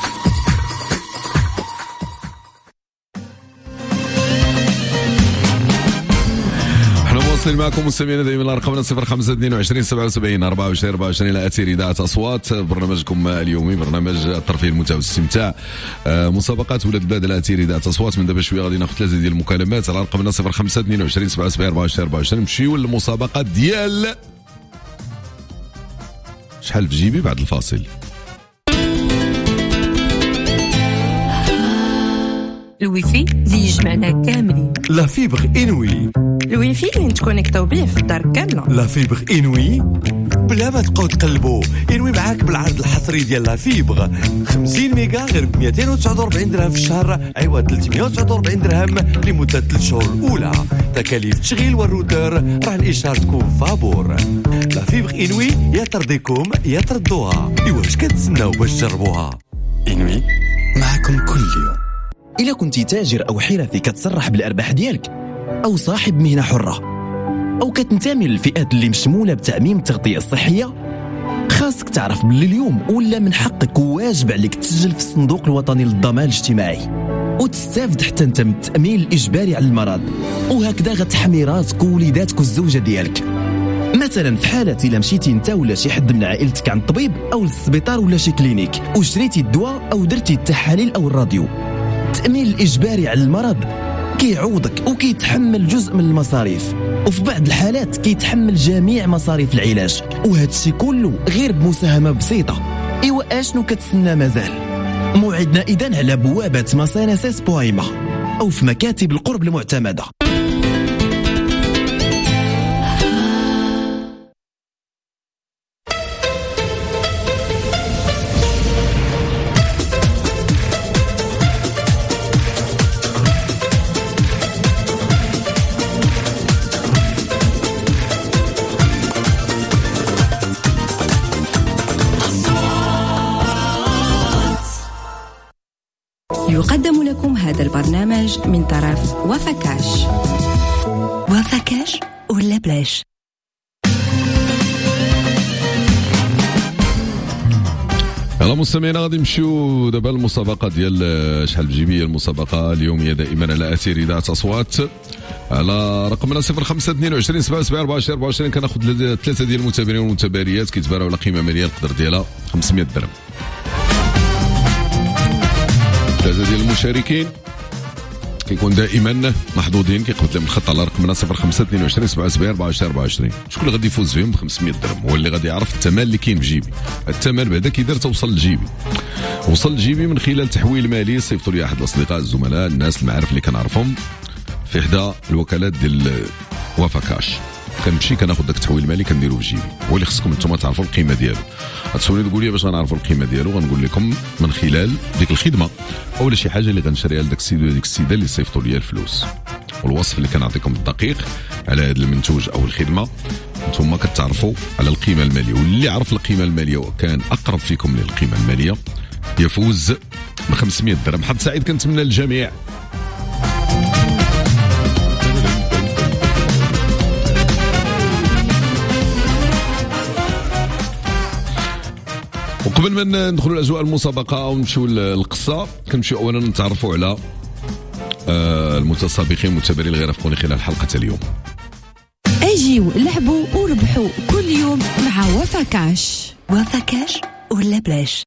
معكم مستمعينا دائما رقمنا 0522 77 24 24 الى اثير اذاعه اصوات برنامجكم اليومي برنامج الترفيه الممتع والاستمتاع مسابقات ولاد البلاد على اثير اذاعه اصوات. من دابا شويه غادي ناخذ 3 ديال المكالمات على رقمنا 0522 77 24 24. نمشيو للمسابقات ديال شحال في جيبي بعد الفاصل. الويفي اللي يجمعنا كاملين. لا فيبر إنوي. الويفي اللي نتكونيكتاو بيه في الدار كامله. لا فيبر إنوي بلا ما تبقاو تقلبوا. إنوي معاك بالعرض الحصري ديال لا فيبر 50 ميجا غير ب 249 درهم في الشهر، عوض 349 درهم لمده 3 شهور الاولى. تكاليف التشغيل والروتر راه الاشهار تكون فابور. لا فيبر إنوي يا ترضيكم يا تردوها. ايوا واش كتسناو باش تجربوها؟ إنوي معكم كل يوم. إلا كنتي تاجر أو حرفي كتصرح بالأرباح ديالك، أو صاحب مهنة حرة، أو كتنتمي للفئات اللي مشمولة بتأمين التغطية الصحية، خاصك تعرف باللي اليوم ولا من حقك وواجب عليك تسجل في الصندوق الوطني للضمان الاجتماعي وتستافد حتى انت من التأمين الإجباري على المرض، وهكذا غتحمي راسك ووليداتك والزوجة ديالك. مثلا في حالة إلا مشيتي انت ولا شي حد من عائلتك عند الطبيب أو للسبيطار ولا شي كلينيك وشريتي الدواء أو درتي التحاليل أو الراديو، التأمين الإجباري على المرض كيعوضك وكيتحمل جزء من المصاريف، وفي بعض الحالات كيتحمل جميع مصاريف العلاج، وهذا الشيء كله غير بمساهمة بسيطة. إيوا أشنو كتسنى مازال؟ موعدنا إذن على بوابة ماسيناسيس بوهيمة أو في مكاتب القرب المعتمدة. يقدم لكم هذا البرنامج من طرف وفكاش. وفكاش ولا بلاش؟ يلا مستمعينا غادي نمشيو دابا المسابقه ديال شحال بجيبيه، المسابقه اليوميه دائما على اثير اذاعه اصوات على رقمنا 0522 77 24 24. كناخذ 3 ديال المتابعين والمتابعيات كيتباراو على قيمه ماليه القدر ديالها 500 درهم. 3 ديال المشاركين كيكون دائما محظوظين كيقبض لهم الخط على رقمنا 0522 77 24 24. شكون اللي غادي يفوز فيهم ب 500 درهم هو اللي غادي يعرف الثمن اللي كاين في جيبي. الثمن بعدا كي دار توصل لجيبي، وصل لجيبي من خلال تحويل مالي صيفطوا لي احد الاصدقاء الزملاء الناس المعارف اللي كنعرفهم في احدى الوكالات ديال وفكاش. كنمشي كناخذ داك التحويل المالي كنديرو في جيبي، هو اللي خصكم نتوما تعرفوا القيمه ديالو. غتسولوني تقول لي باش غنعرفوا القيمه ديالو، غنقول لكم من خلال ديك الخدمه او شي حاجه اللي غنشريها لداك السيد ولا ديك السيده اللي صيفطوا لي الفلوس. والوصف اللي كنعطيكم الدقيق على هذا المنتوج او الخدمه نتوما كتعرفوا على القيمه الماليه، واللي عرف القيمه الماليه وكان اقرب فيكم للقيمه الماليه يفوز ب 500 درهم. حظ سعيد كنتمنى للجميع. وقبل ما ندخلوا الاجواء المسابقه ونمشيو للقصه كنمشيو اولا نتعرفوا على المتسابقين والمتابعين اللي غيرافقوني خلال حلقه اليوم. اجيو لعبوا وربحوا كل يوم مع وفكاش. وفكاش ولا بلاش؟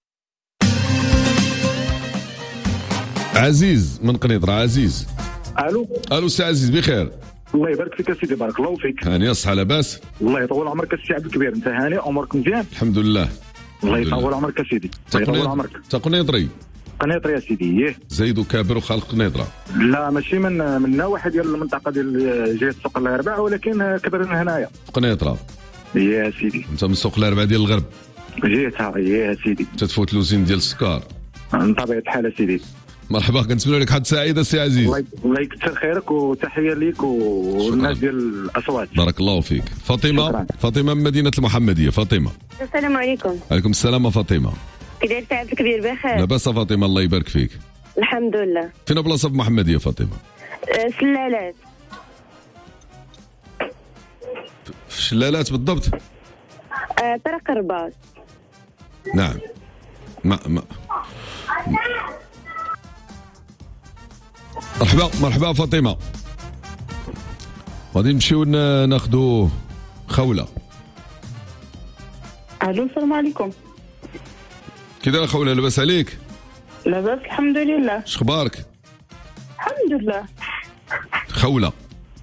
عزيز من قنيطره. عزيز الو سي عزيز بخير؟ الله يبارك فيك سيدي، بارك الله فيك. هاني الصحه لاباس؟ الله يطول عمرك السي عبد الكبير. انت هاني امورك مزيان؟ الحمد لله. الله يطول عمرك سيدي، الله يطول عمرك. تقنيطري؟ قنيطري يا سيدي. زيد وكابر وخالق قنيطره؟ لا ماشي من واحد ديال المنطقه ديال جهه سوق الاربعاء، ولكن كبرنا هنايا قنيطره. يا سيدي انت من سوق الاربعاء ديال الغرب؟ جهتها يا سيدي. تتفوت لوزين ديال السكر؟ من طبيعه الحال سيدي. مرحبا، كنتمنى لك حد سعيده سي عزيز. الله يكثر خيرك وتحيه ليك والناس ديال الاصوات. بارك الله فيك. فاطمه شكرا. فاطمه من مدينه المحمديه. فاطمه السلام عليكم. عليكم السلام فاطمه. كي داير عبد الكبير بخير؟ لاباس فاطمه الله يبارك فيك. الحمد لله. فين بلاصه في المحمديه فاطمه؟ سلالات. في الشلالات بالضبط؟ طريق الرباط. نعم. مرحبا فاطمه. غادي نمشيو ناخذوا خوله. الو السلام عليكم. كي دايره خوله؟ لاباس عليك؟ لاباس الحمد لله. شخبارك؟ الحمد لله. خوله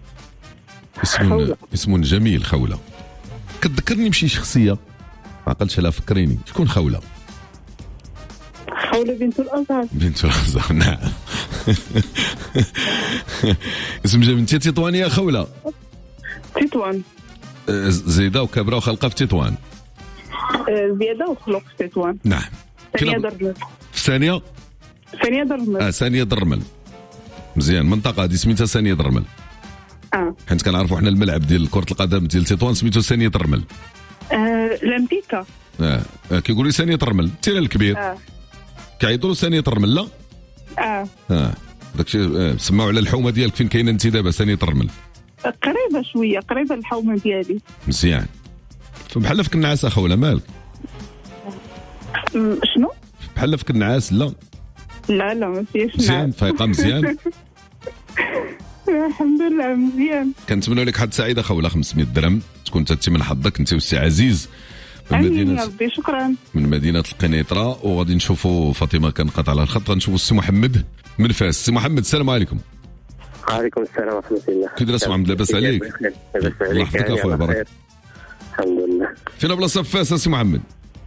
اسم جميل. خوله كتذكرني بشي شخصيه ما عقلتش عليها، فكريني شكون خوله؟ خوله بنت الازهر. بنت الازهر نعم. اسم جميل. انت تطوانيه خوله؟ تطوان. زيده وكبره وخلقه في تطوان. زياده وخلق في تطوان. نعم. ثانيه درمل. في ثانيه درمل. ثانيه درمل. مزيان. منطقه هذه سميتها ثانيه درمل. حيت كنعرفوا حنا الملعب ديال كره القدم ديال تطوان سميتو ثانيه درمل. لامبيكا. كيقولوا لي ثانيه درمل. التيران الكبير. كيعيطوا له ثانيه درمل. لا داكشي سمعوا على الحومه ديالك فين كاينه انت دابا ثانيه درمل. قريبه شويه، قريبه الحومه ديالي. مزيان. بحال فيك النعاس اخويا مالك؟ شنو؟ بحال فيك النعاس؟ لا ما فيش. مزيان فايقه مزيان. الحمد لله مزيان. كنتمنى لك حد سعيد اخويا. 500 درهم تكون انت من حظك انت والسي عزيز من مدينه ربي. شكرا. من مدينه القنيطره. وغادي نشوفوا فاطمه كنقطع على الخط. غنشوفوا السي محمد من فاس. السي محمد السلام عليكم. وعليكم السلام ورحمه الله. كي داير محمد؟ لاباس عليك؟ لاباس عليك. الله يحفظك اخويا. بارك. الحمد لله. فين بلاصه في فاس السي محمد؟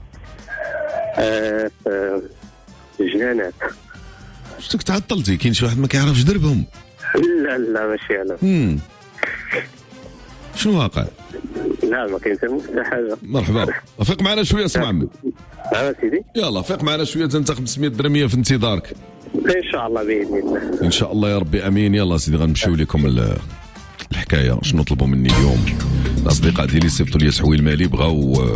جنانات. شفتك تعطلتي. كاين شي واحد ما كيعرفش دربهم. لا ماشي انا. شنو واقع؟ لا ما كاين حتى حاجه. مرحبا. فيق معنا شويه سي محمد. سيدي يلا فيق معنا شويه. انت 500 درهم في انتظارك ان شاء الله باذن الله. ان شاء الله يا ربي امين. يلا سيدي غنمشيو لكم الحكايه. شنو طلبوا مني اليوم الاصدقاء ديالي؟ صيفطوا لي تحويل المالي. بغاو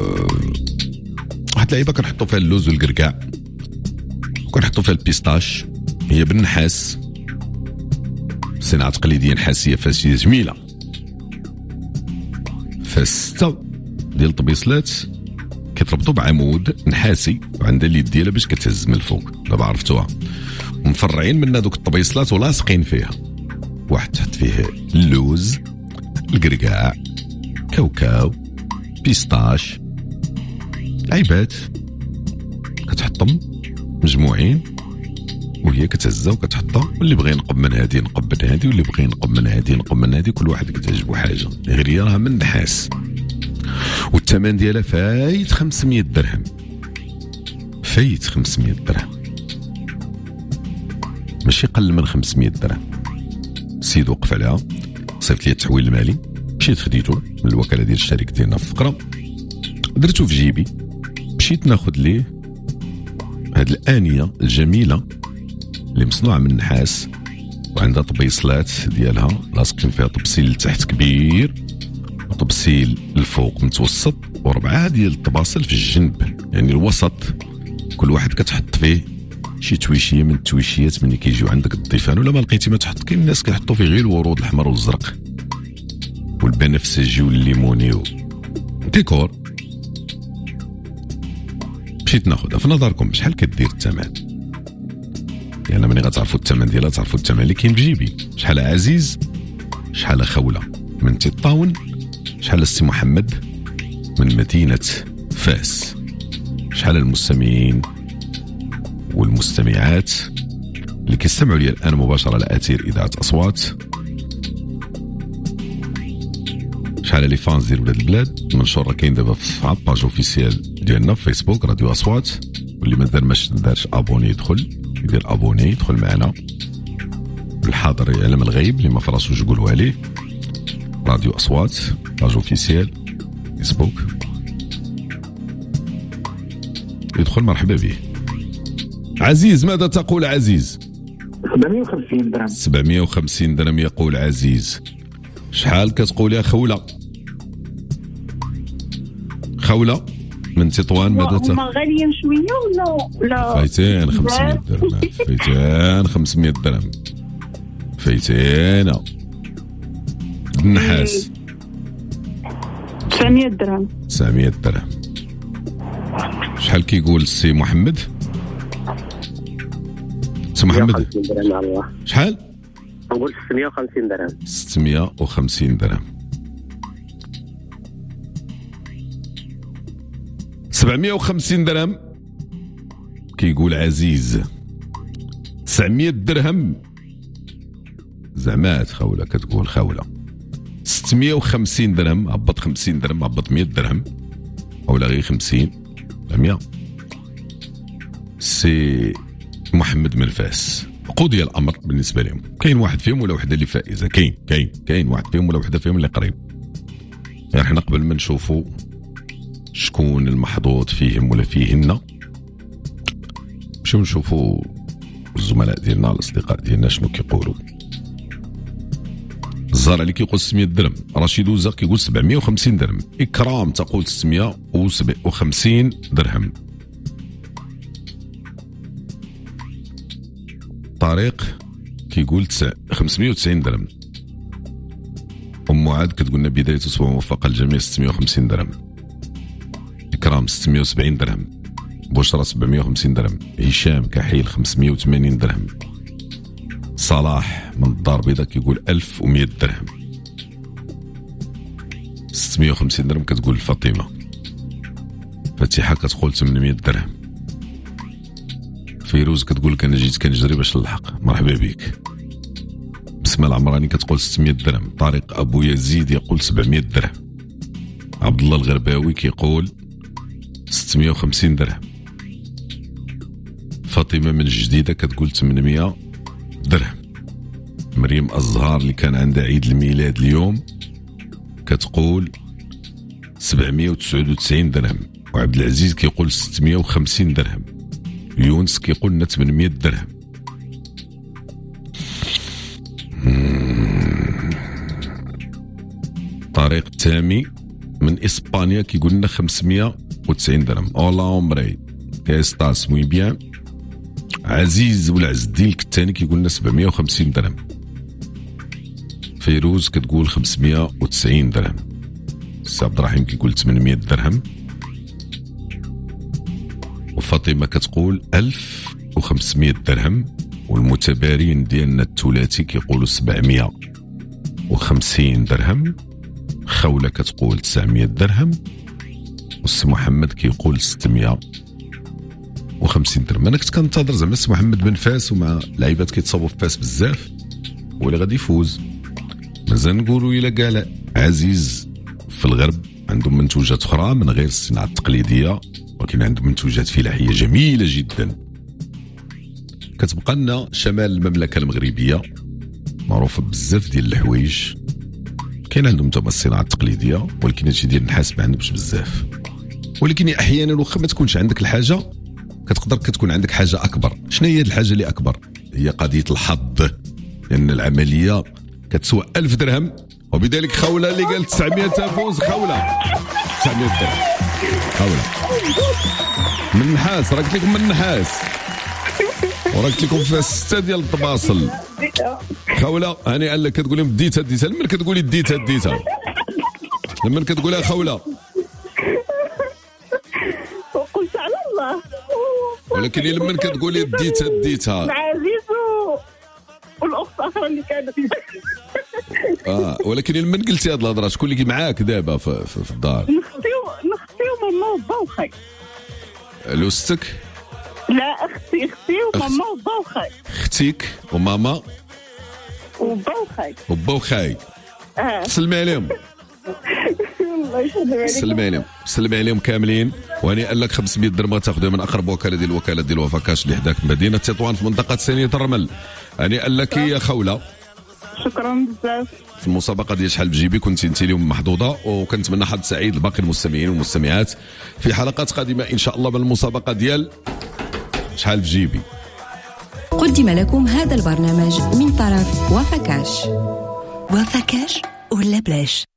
واحد اللعيبه كنحطوا فيها اللوز والكركاع وكنحطوا فيها البيستاش. هي بالنحاس، صناعه تقليديه نحاسيه فاسيه جميله. فاسته ديال الطبيصلات كيتربطوا بعمود نحاسي وعندها اليد ديالها باش كتهز من الفوق. دابا عرفتوها. مفرعين من هذوك الطبيصلات ولاصقين فيها. واحد تحط فيه اللوز، الكركاع، كاوكاو، بيستاش، عيبات كتحطهم مجموعين وهي كتهزها وكتحطها. واللي بغى ينقب من هذه ينقب من هذه، واللي بغى ينقب من هذه ينقب من هذه. كل واحد كتعجبو حاجه. غير هي راه من نحاس والثمن ديالها فايت 500 درهم. فايت 500 درهم، ماشي قل من 500 درهم. السيد وقف عليها، صيفط لي التحويل المالي، مشيت خديته من الوكاله ديال الشركه ديالنا في الفقره، درتو في جيبي، مشيت ناخذ ليه هاد الآنية الجميلة اللي مصنوعة من النحاس وعندها طبيصلات ديالها لاصقين فيها طبسيل لتحت كبير وطبسيل الفوق متوسط وربعة ديال الطباسل في الجنب، يعني الوسط كل واحد كتحط فيه شي تويشيه من التويشيات ملي كيجيو عندك الضيفان. ولا ما لقيتي ما تحط. كاين الناس كيحطوا فيه غير الورود الاحمر والزرق والبنفسجي والليموني ديكور. مشيت ناخذها. في نظركم شحال كدير الثمن؟ يعني ملي غتعرفوا الثمن ديالها تعرفوا الثمن اللي كاين في جيبي. شحال عزيز، شحال خوله من تطاون، شحال السي محمد من مدينه فاس، شحال المستمعين والمستمعات اللي كيستمعوا لي الان مباشره على اثير اذاعه اصوات، شحال لي فانز ديال ولاد البلاد. منشور كاين دابا في الباج اوفيسيال ديالنا في فيسبوك راديو اصوات، واللي مازال ما دارش ابوني يدير ابوني يدخل معنا. الحاضر يعلم الغيب اللي ما فراسوش يقولوا عليه. راديو اصوات باج اوفيسيال فيسبوك، يدخل مرحبا به. عزيز ماذا تقول عزيز؟ 750 درهم. 750 درهم يقول عزيز. شحال كتقول يا خوله؟ خوله من تطوان ماذا هما غاليين شويه ولا فايتين 500 درهم. فايتين 500 درهم. فايتين النحاس 900 درهم. 900 درهم. شحال كيقول السي محمد؟ سي محمد شحال؟ نقول 650 درهم. 650 درهم. 750 درهم كيقول عزيز. 900 درهم زعمات خوله كتقول خوله. 650 درهم هبط 50 درهم هبط 100 درهم ولا غير 50 100. سي محمد من فاس قضي الامر بالنسبه لهم. كاين واحد فيهم ولا وحده اللي فائزه؟ كاين واحد فيهم ولا وحده فيهم اللي قريب. يعني احنا قبل ما نشوفوا شكون المحظوظ فيهم ولا فيهن نمشيو نشوفوا الزملاء ديالنا الاصدقاء ديالنا شنو كيقولوا. الزهر علي كيقول 600 درهم. رشيد وزا كيقول 750 درهم. اكرام تقول 657 درهم. طارق كيقول 590 درهم. ام معاذ كتقول لنا بدايه اسبوع موفقه للجميع 650 درهم. اكرام 670 درهم. بشرى 750 درهم. هشام كحيل 580 درهم. صلاح من الدار البيضاء كيقول 1100 درهم. 650 درهم كتقول فاطمه. فتيحه كتقول 800 درهم. فيروز كتقول لك انا جيت كنجري باش نلحق. مرحبا بك. بسمه العمراني كتقول 600 درهم. طارق ابو يزيد يقول 700 درهم. عبد الله الغرباوي كيقول 650 درهم. فاطمه من الجديده كتقول 800 درهم. مريم الزهار اللي كان عندها عيد الميلاد اليوم كتقول 799 درهم. وعبد العزيز كيقول 650 درهم. يونس كيقول لنا 800 درهم. طارق تامي من اسبانيا كيقول لنا 590 درهم. اولا اومبري كاستاس موي بيان. عزيز والعز الدين الكتاني كيقول لنا 750 درهم. فيروز كتقول 590 درهم. سي عبد الرحيم كيقول 800 درهم. وفاطمه كتقول 1500 درهم. والمتبارين ديالنا الثلاثي كيقولوا 750 درهم. خوله كتقول 900 درهم. والسي محمد كيقول 650 درهم. انا كنت كنتظر زعما السي محمد بن فاس ومع لعيبات كيتصاوبوا في فاس بزاف ولا غادي يفوز. مازال نقولوا الى كاع عزيز في الغرب عندهم منتوجات اخرى من غير الصناعه التقليديه ولكن عندهم منتوجات فلاحيه جميله جدا. كتبقى لنا شمال المملكه المغربيه معروفه بزاف ديال الحوايج. كاين عندهم تما الصناعه التقليديه ولكن هادشي ديال النحاس ما عندهمش بزاف. ولكن احيانا واخا ما تكونش عندك الحاجه كتقدر كتكون عندك حاجه اكبر. شنو هي الحاجه اللي اكبر؟ هي قضيه الحظ. لان العمليه كتسوى 1000 درهم وبذلك خوله اللي قال 900 تفوز. خوله 900 درهم. خوله من النحاس. راك لكم من النحاس وراك لكم في 6 ديال الطباصل. خوله هاني لك كتقولي ديتها لمن كتقولي ديتها لمن كتقولها خوله وقلت على الله. ولكن لمن كتقولي ديتها مع عزيز والاخت الاخرى اللي كانت ولكن لمن قلتي هاد الهضره شكون اللي معاك دابا في الدار؟ نختي وماما وبا وخاي. لوستك؟ لا اختي وماما وبا وخاي. اختيك وماما وبا وخاي. سلمي عليهم. الله يسلم عليك. سلمي عليهم كاملين. وهنيئا لك 500 درهم تاخذها من اقرب وكاله ديال الوكالات ديال وفاكاش اللي حداك مدينه تطوان في منطقه ثانيه الرمل. هنيئا لك يا خوله. شكرا بزاف. في المسابقه ديال شحال بجيبي كنت انت اليوم محظوظه وكنتمنى حظ سعيد لباقي المستمعين والمستمعات في حلقات قادمه ان شاء الله من المسابقه ديال شحال بجيبي. قدم لكم هذا البرنامج من طرف وفكاش. وفكاش ولا بلاش؟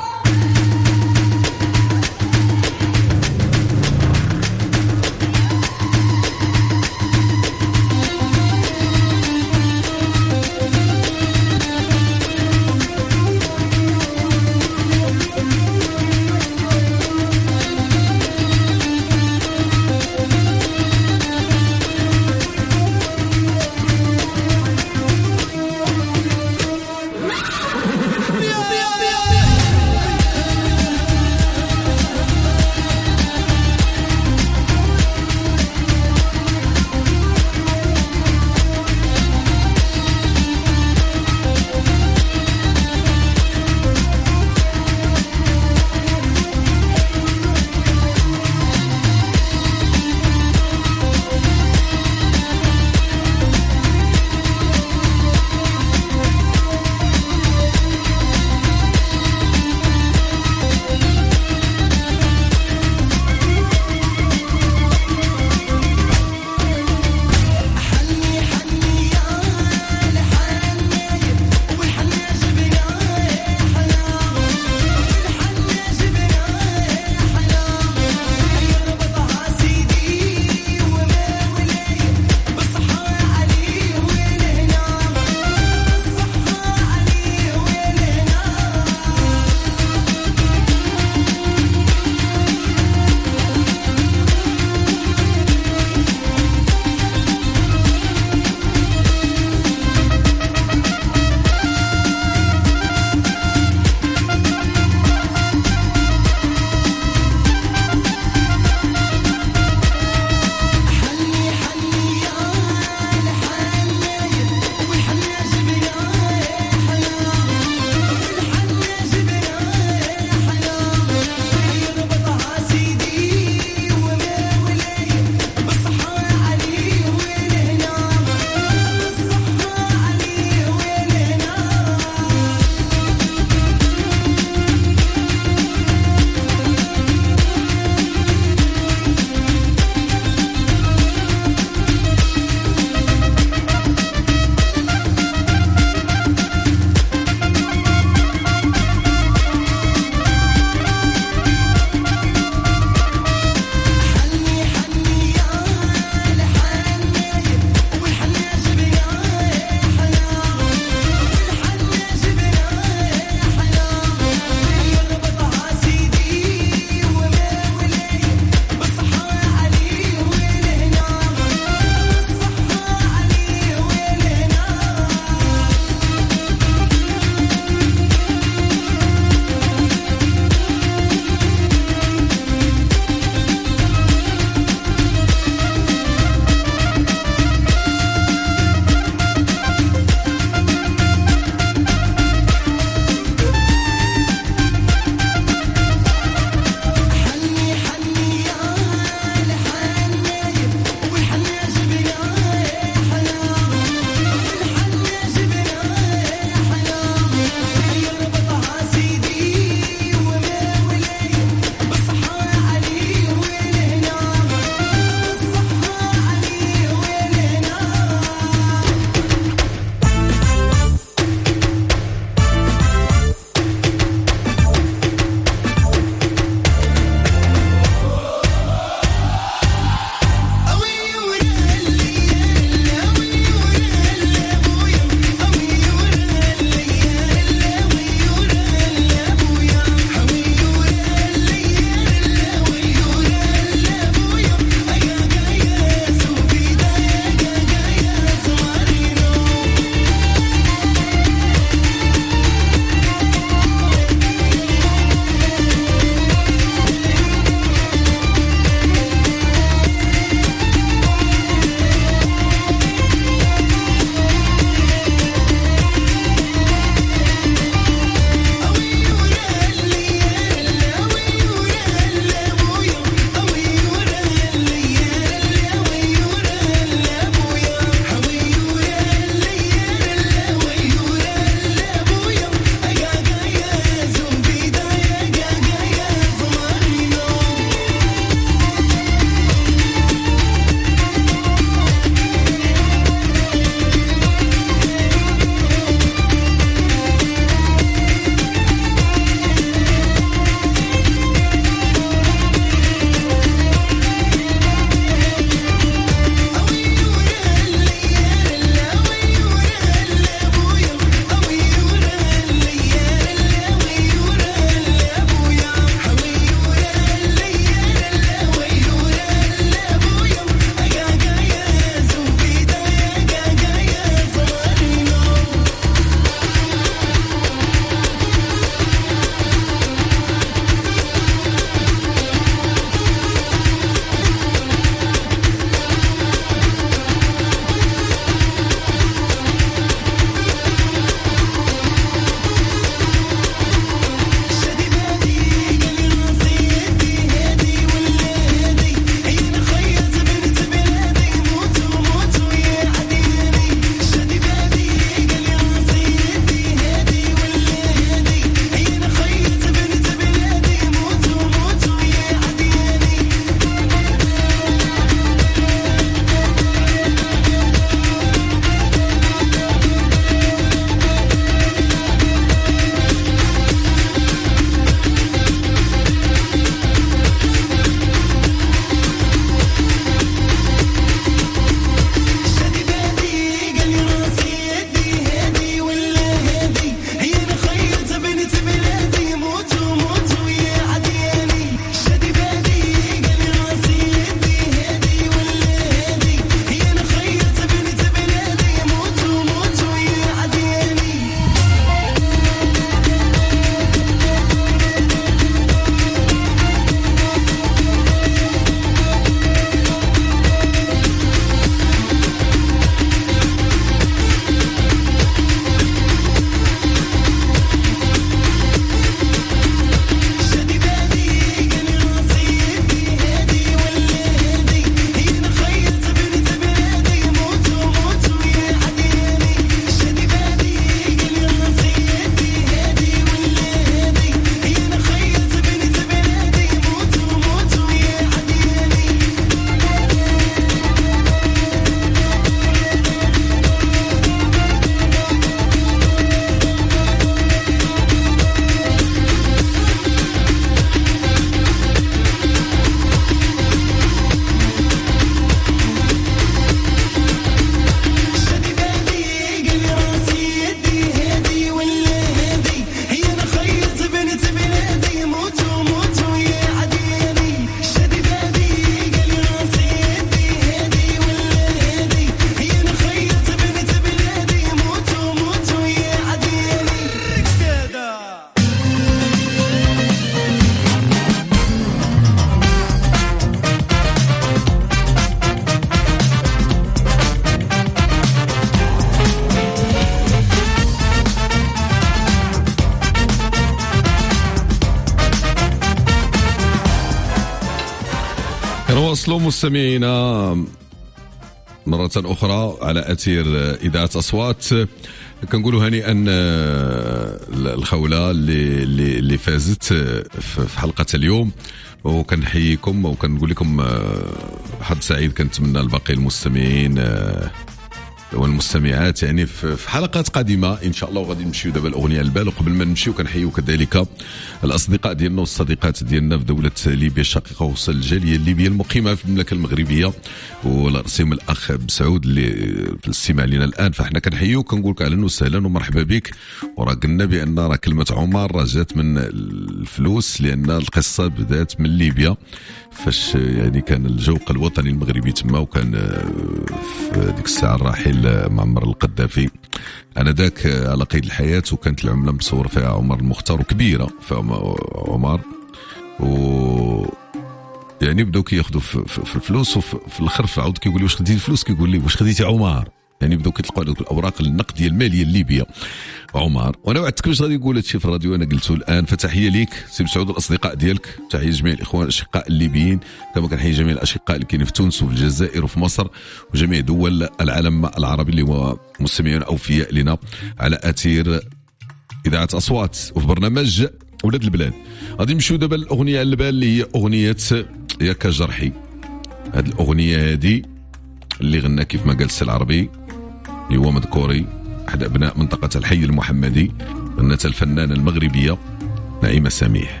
نواصلوا مستمعينا مرة أخرى على أثير إذاعة أصوات. كنقولوا هنيئا الخولة اللي فازت في حلقة اليوم، وكنحييكم وكنقول لكم حظ سعيد. كنتمنى لباقي المستمعين والمستمعات يعني في حلقات قادمه ان شاء الله. وغادي نمشيو دابا الاغنيه البال، وقبل ما نمشيو كنحييو كذلك الاصدقاء ديالنا والصديقات ديالنا في دوله ليبيا الشقيقه وسط الجاليه الليبيه المقيمه في المملكه المغربيه، وعلى راسهم الاخ بسعود اللي في الاستماع لنا الان. فاحنا كنحييو وكنقول لك اهلا وسهلا ومرحبا بك. وراه قلنا بان راه كلمه عمر راه جات من الفلوس، لان القصه بدات من ليبيا فاش يعني كان الجوق الوطني المغربي تما، وكان في ديك الساعه الراحل معمر القذافي انا ذاك على قيد الحياه، وكانت العمله مصور فيها عمر المختار وكبيره عمر، و يعني بداو كياخذوا في الفلوس، وفي الاخر عاود كيقول لي واش خديتي الفلوس، كيقول لي واش خديتي عمر، يعني بداو كيطلقوا على الاوراق النقديه الماليه الليبيه عمر. وانا وعدتك باش غادي نقول هادشي في الراديو، انا قلته الان. فتحيه ليك سي مسعود والاصدقاء ديالك، تحيه جميع الاخوان الاشقاء الليبيين، كما كنحيي جميع الاشقاء اللي كاينين في تونس وفي الجزائر وفي مصر وجميع دول العالم العربي اللي هو مستمعين اوفياء لنا على اثير اذاعه اصوات وفي برنامج ولاد البلاد. غادي نمشيو دابا الاغنيه على البال اللي هي اغنيه ياك جرحي. هذه الاغنيه هذه اللي غنى كيف ما قال السي العربي اللي هو مذكوري احد ابناء منطقه الحي المحمدي، غنتها الفنانه المغربيه نعيمه سميح،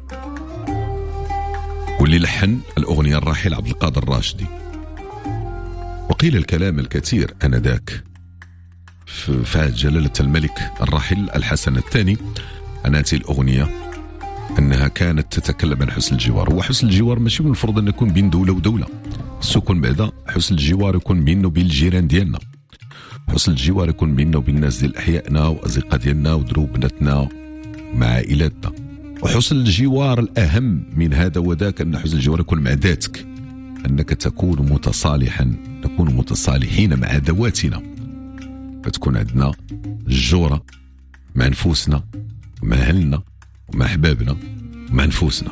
واللي لحن الاغنيه الراحل عبد القادر الراشدي. وقيل الكلام الكثير انذاك في عهد جلاله الملك الراحل الحسن الثاني عن هذه الاغنيه انها كانت تتكلم عن حسن الجوار. هو حسن الجوار ماشي من المفروض ان يكون بين دوله ودوله، سكون بعدا حسن الجوار يكون بيننا وبين الجيران ديالنا، حسن الجوار يكون بيننا وبين الناس ديال احيائنا واصدقاء ديالنا ودروب بناتنا مع عائلاتنا. وحسن الجوار الاهم من هذا وذاك ان حسن الجوار يكون مع ذاتك، انك تكون متصالحا، نكون متصالحين مع ذواتنا، فتكون عندنا الجوره مع نفوسنا مع اهلنا ومع احبابنا ومع نفوسنا.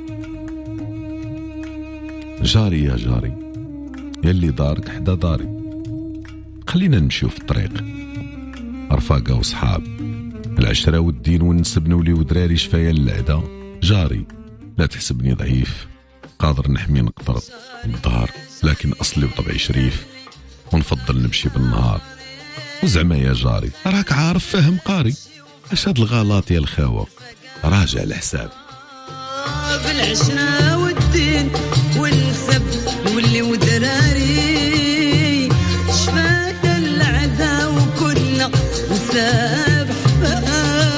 جاري يا جاري يلي دارك حدا داري، خلينا نمشيو في الطريق رفاقه وصحاب، العشره والدين والنسب نولي ودراري شفايا اللعده. جاري لا تحسبني ضعيف، قادر نحمي نقدر بالظهر، لكن اصلي وطبعي شريف ونفضل نمشي بالنهار. وزعما يا جاري راك عارف فاهم قاري، اش هاد الغلط يا الخاوه راجع الحساب. بالعشرة والدين والنسب نولي ودراري شفايا العدا وكلنا نساب حباب.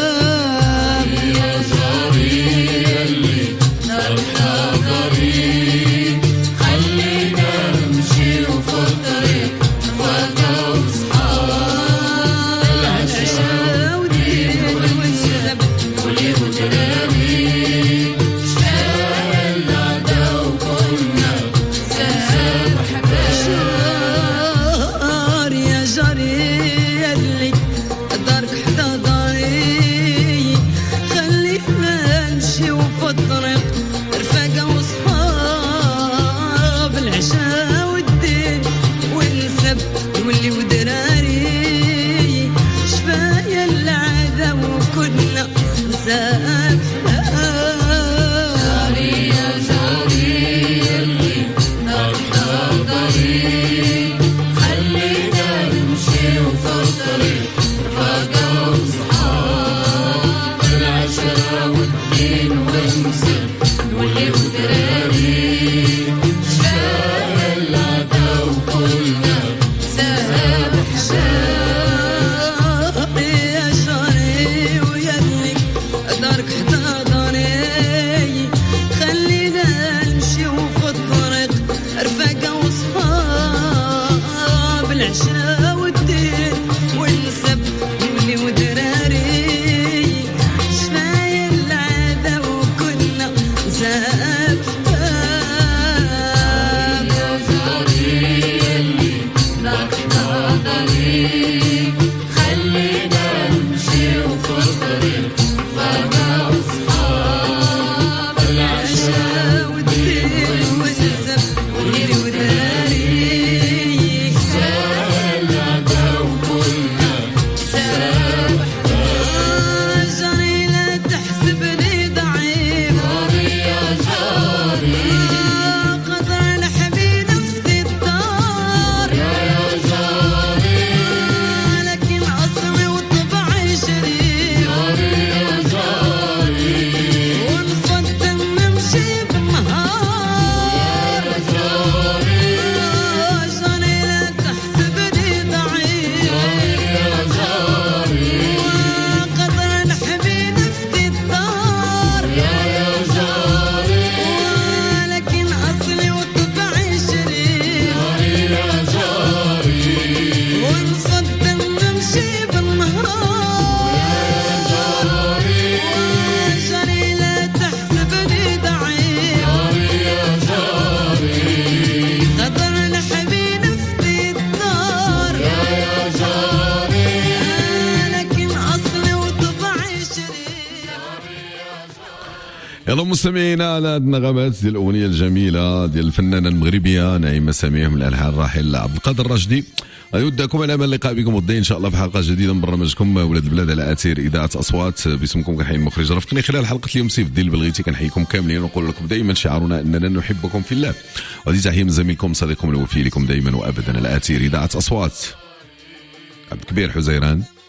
يا جاري اللي نرحنا قريب، خلينا نمشي وفي الطريق رفاقة وصحاب، العشرة والدين والنسب نولي ودراري شفايا العدا وكلنا مستمعينا على هاد النغمات ديال الاغنيه الجميله ديال الفنانه المغربيه نعيمه سميح من الالحان الراحل عبد القادر الراشدي. غادي يودعكم على امل اللقاء بكم غدا ان شاء الله في حلقه جديده من برنامجكم ولاد البلاد على اثير اذاعه اصوات. باسمكم كنحيي المخرج رافقني خلال حلقه اليوم سيف الدين البلغيتي. كنحييكم كاملين ونقول لكم دائما شعارنا اننا نحبكم في الله. وهذه تحيه من زميلكم صديقكم الوفي لكم دائما وابدا على اثير اذاعه اصوات عبد الكبير حزيران.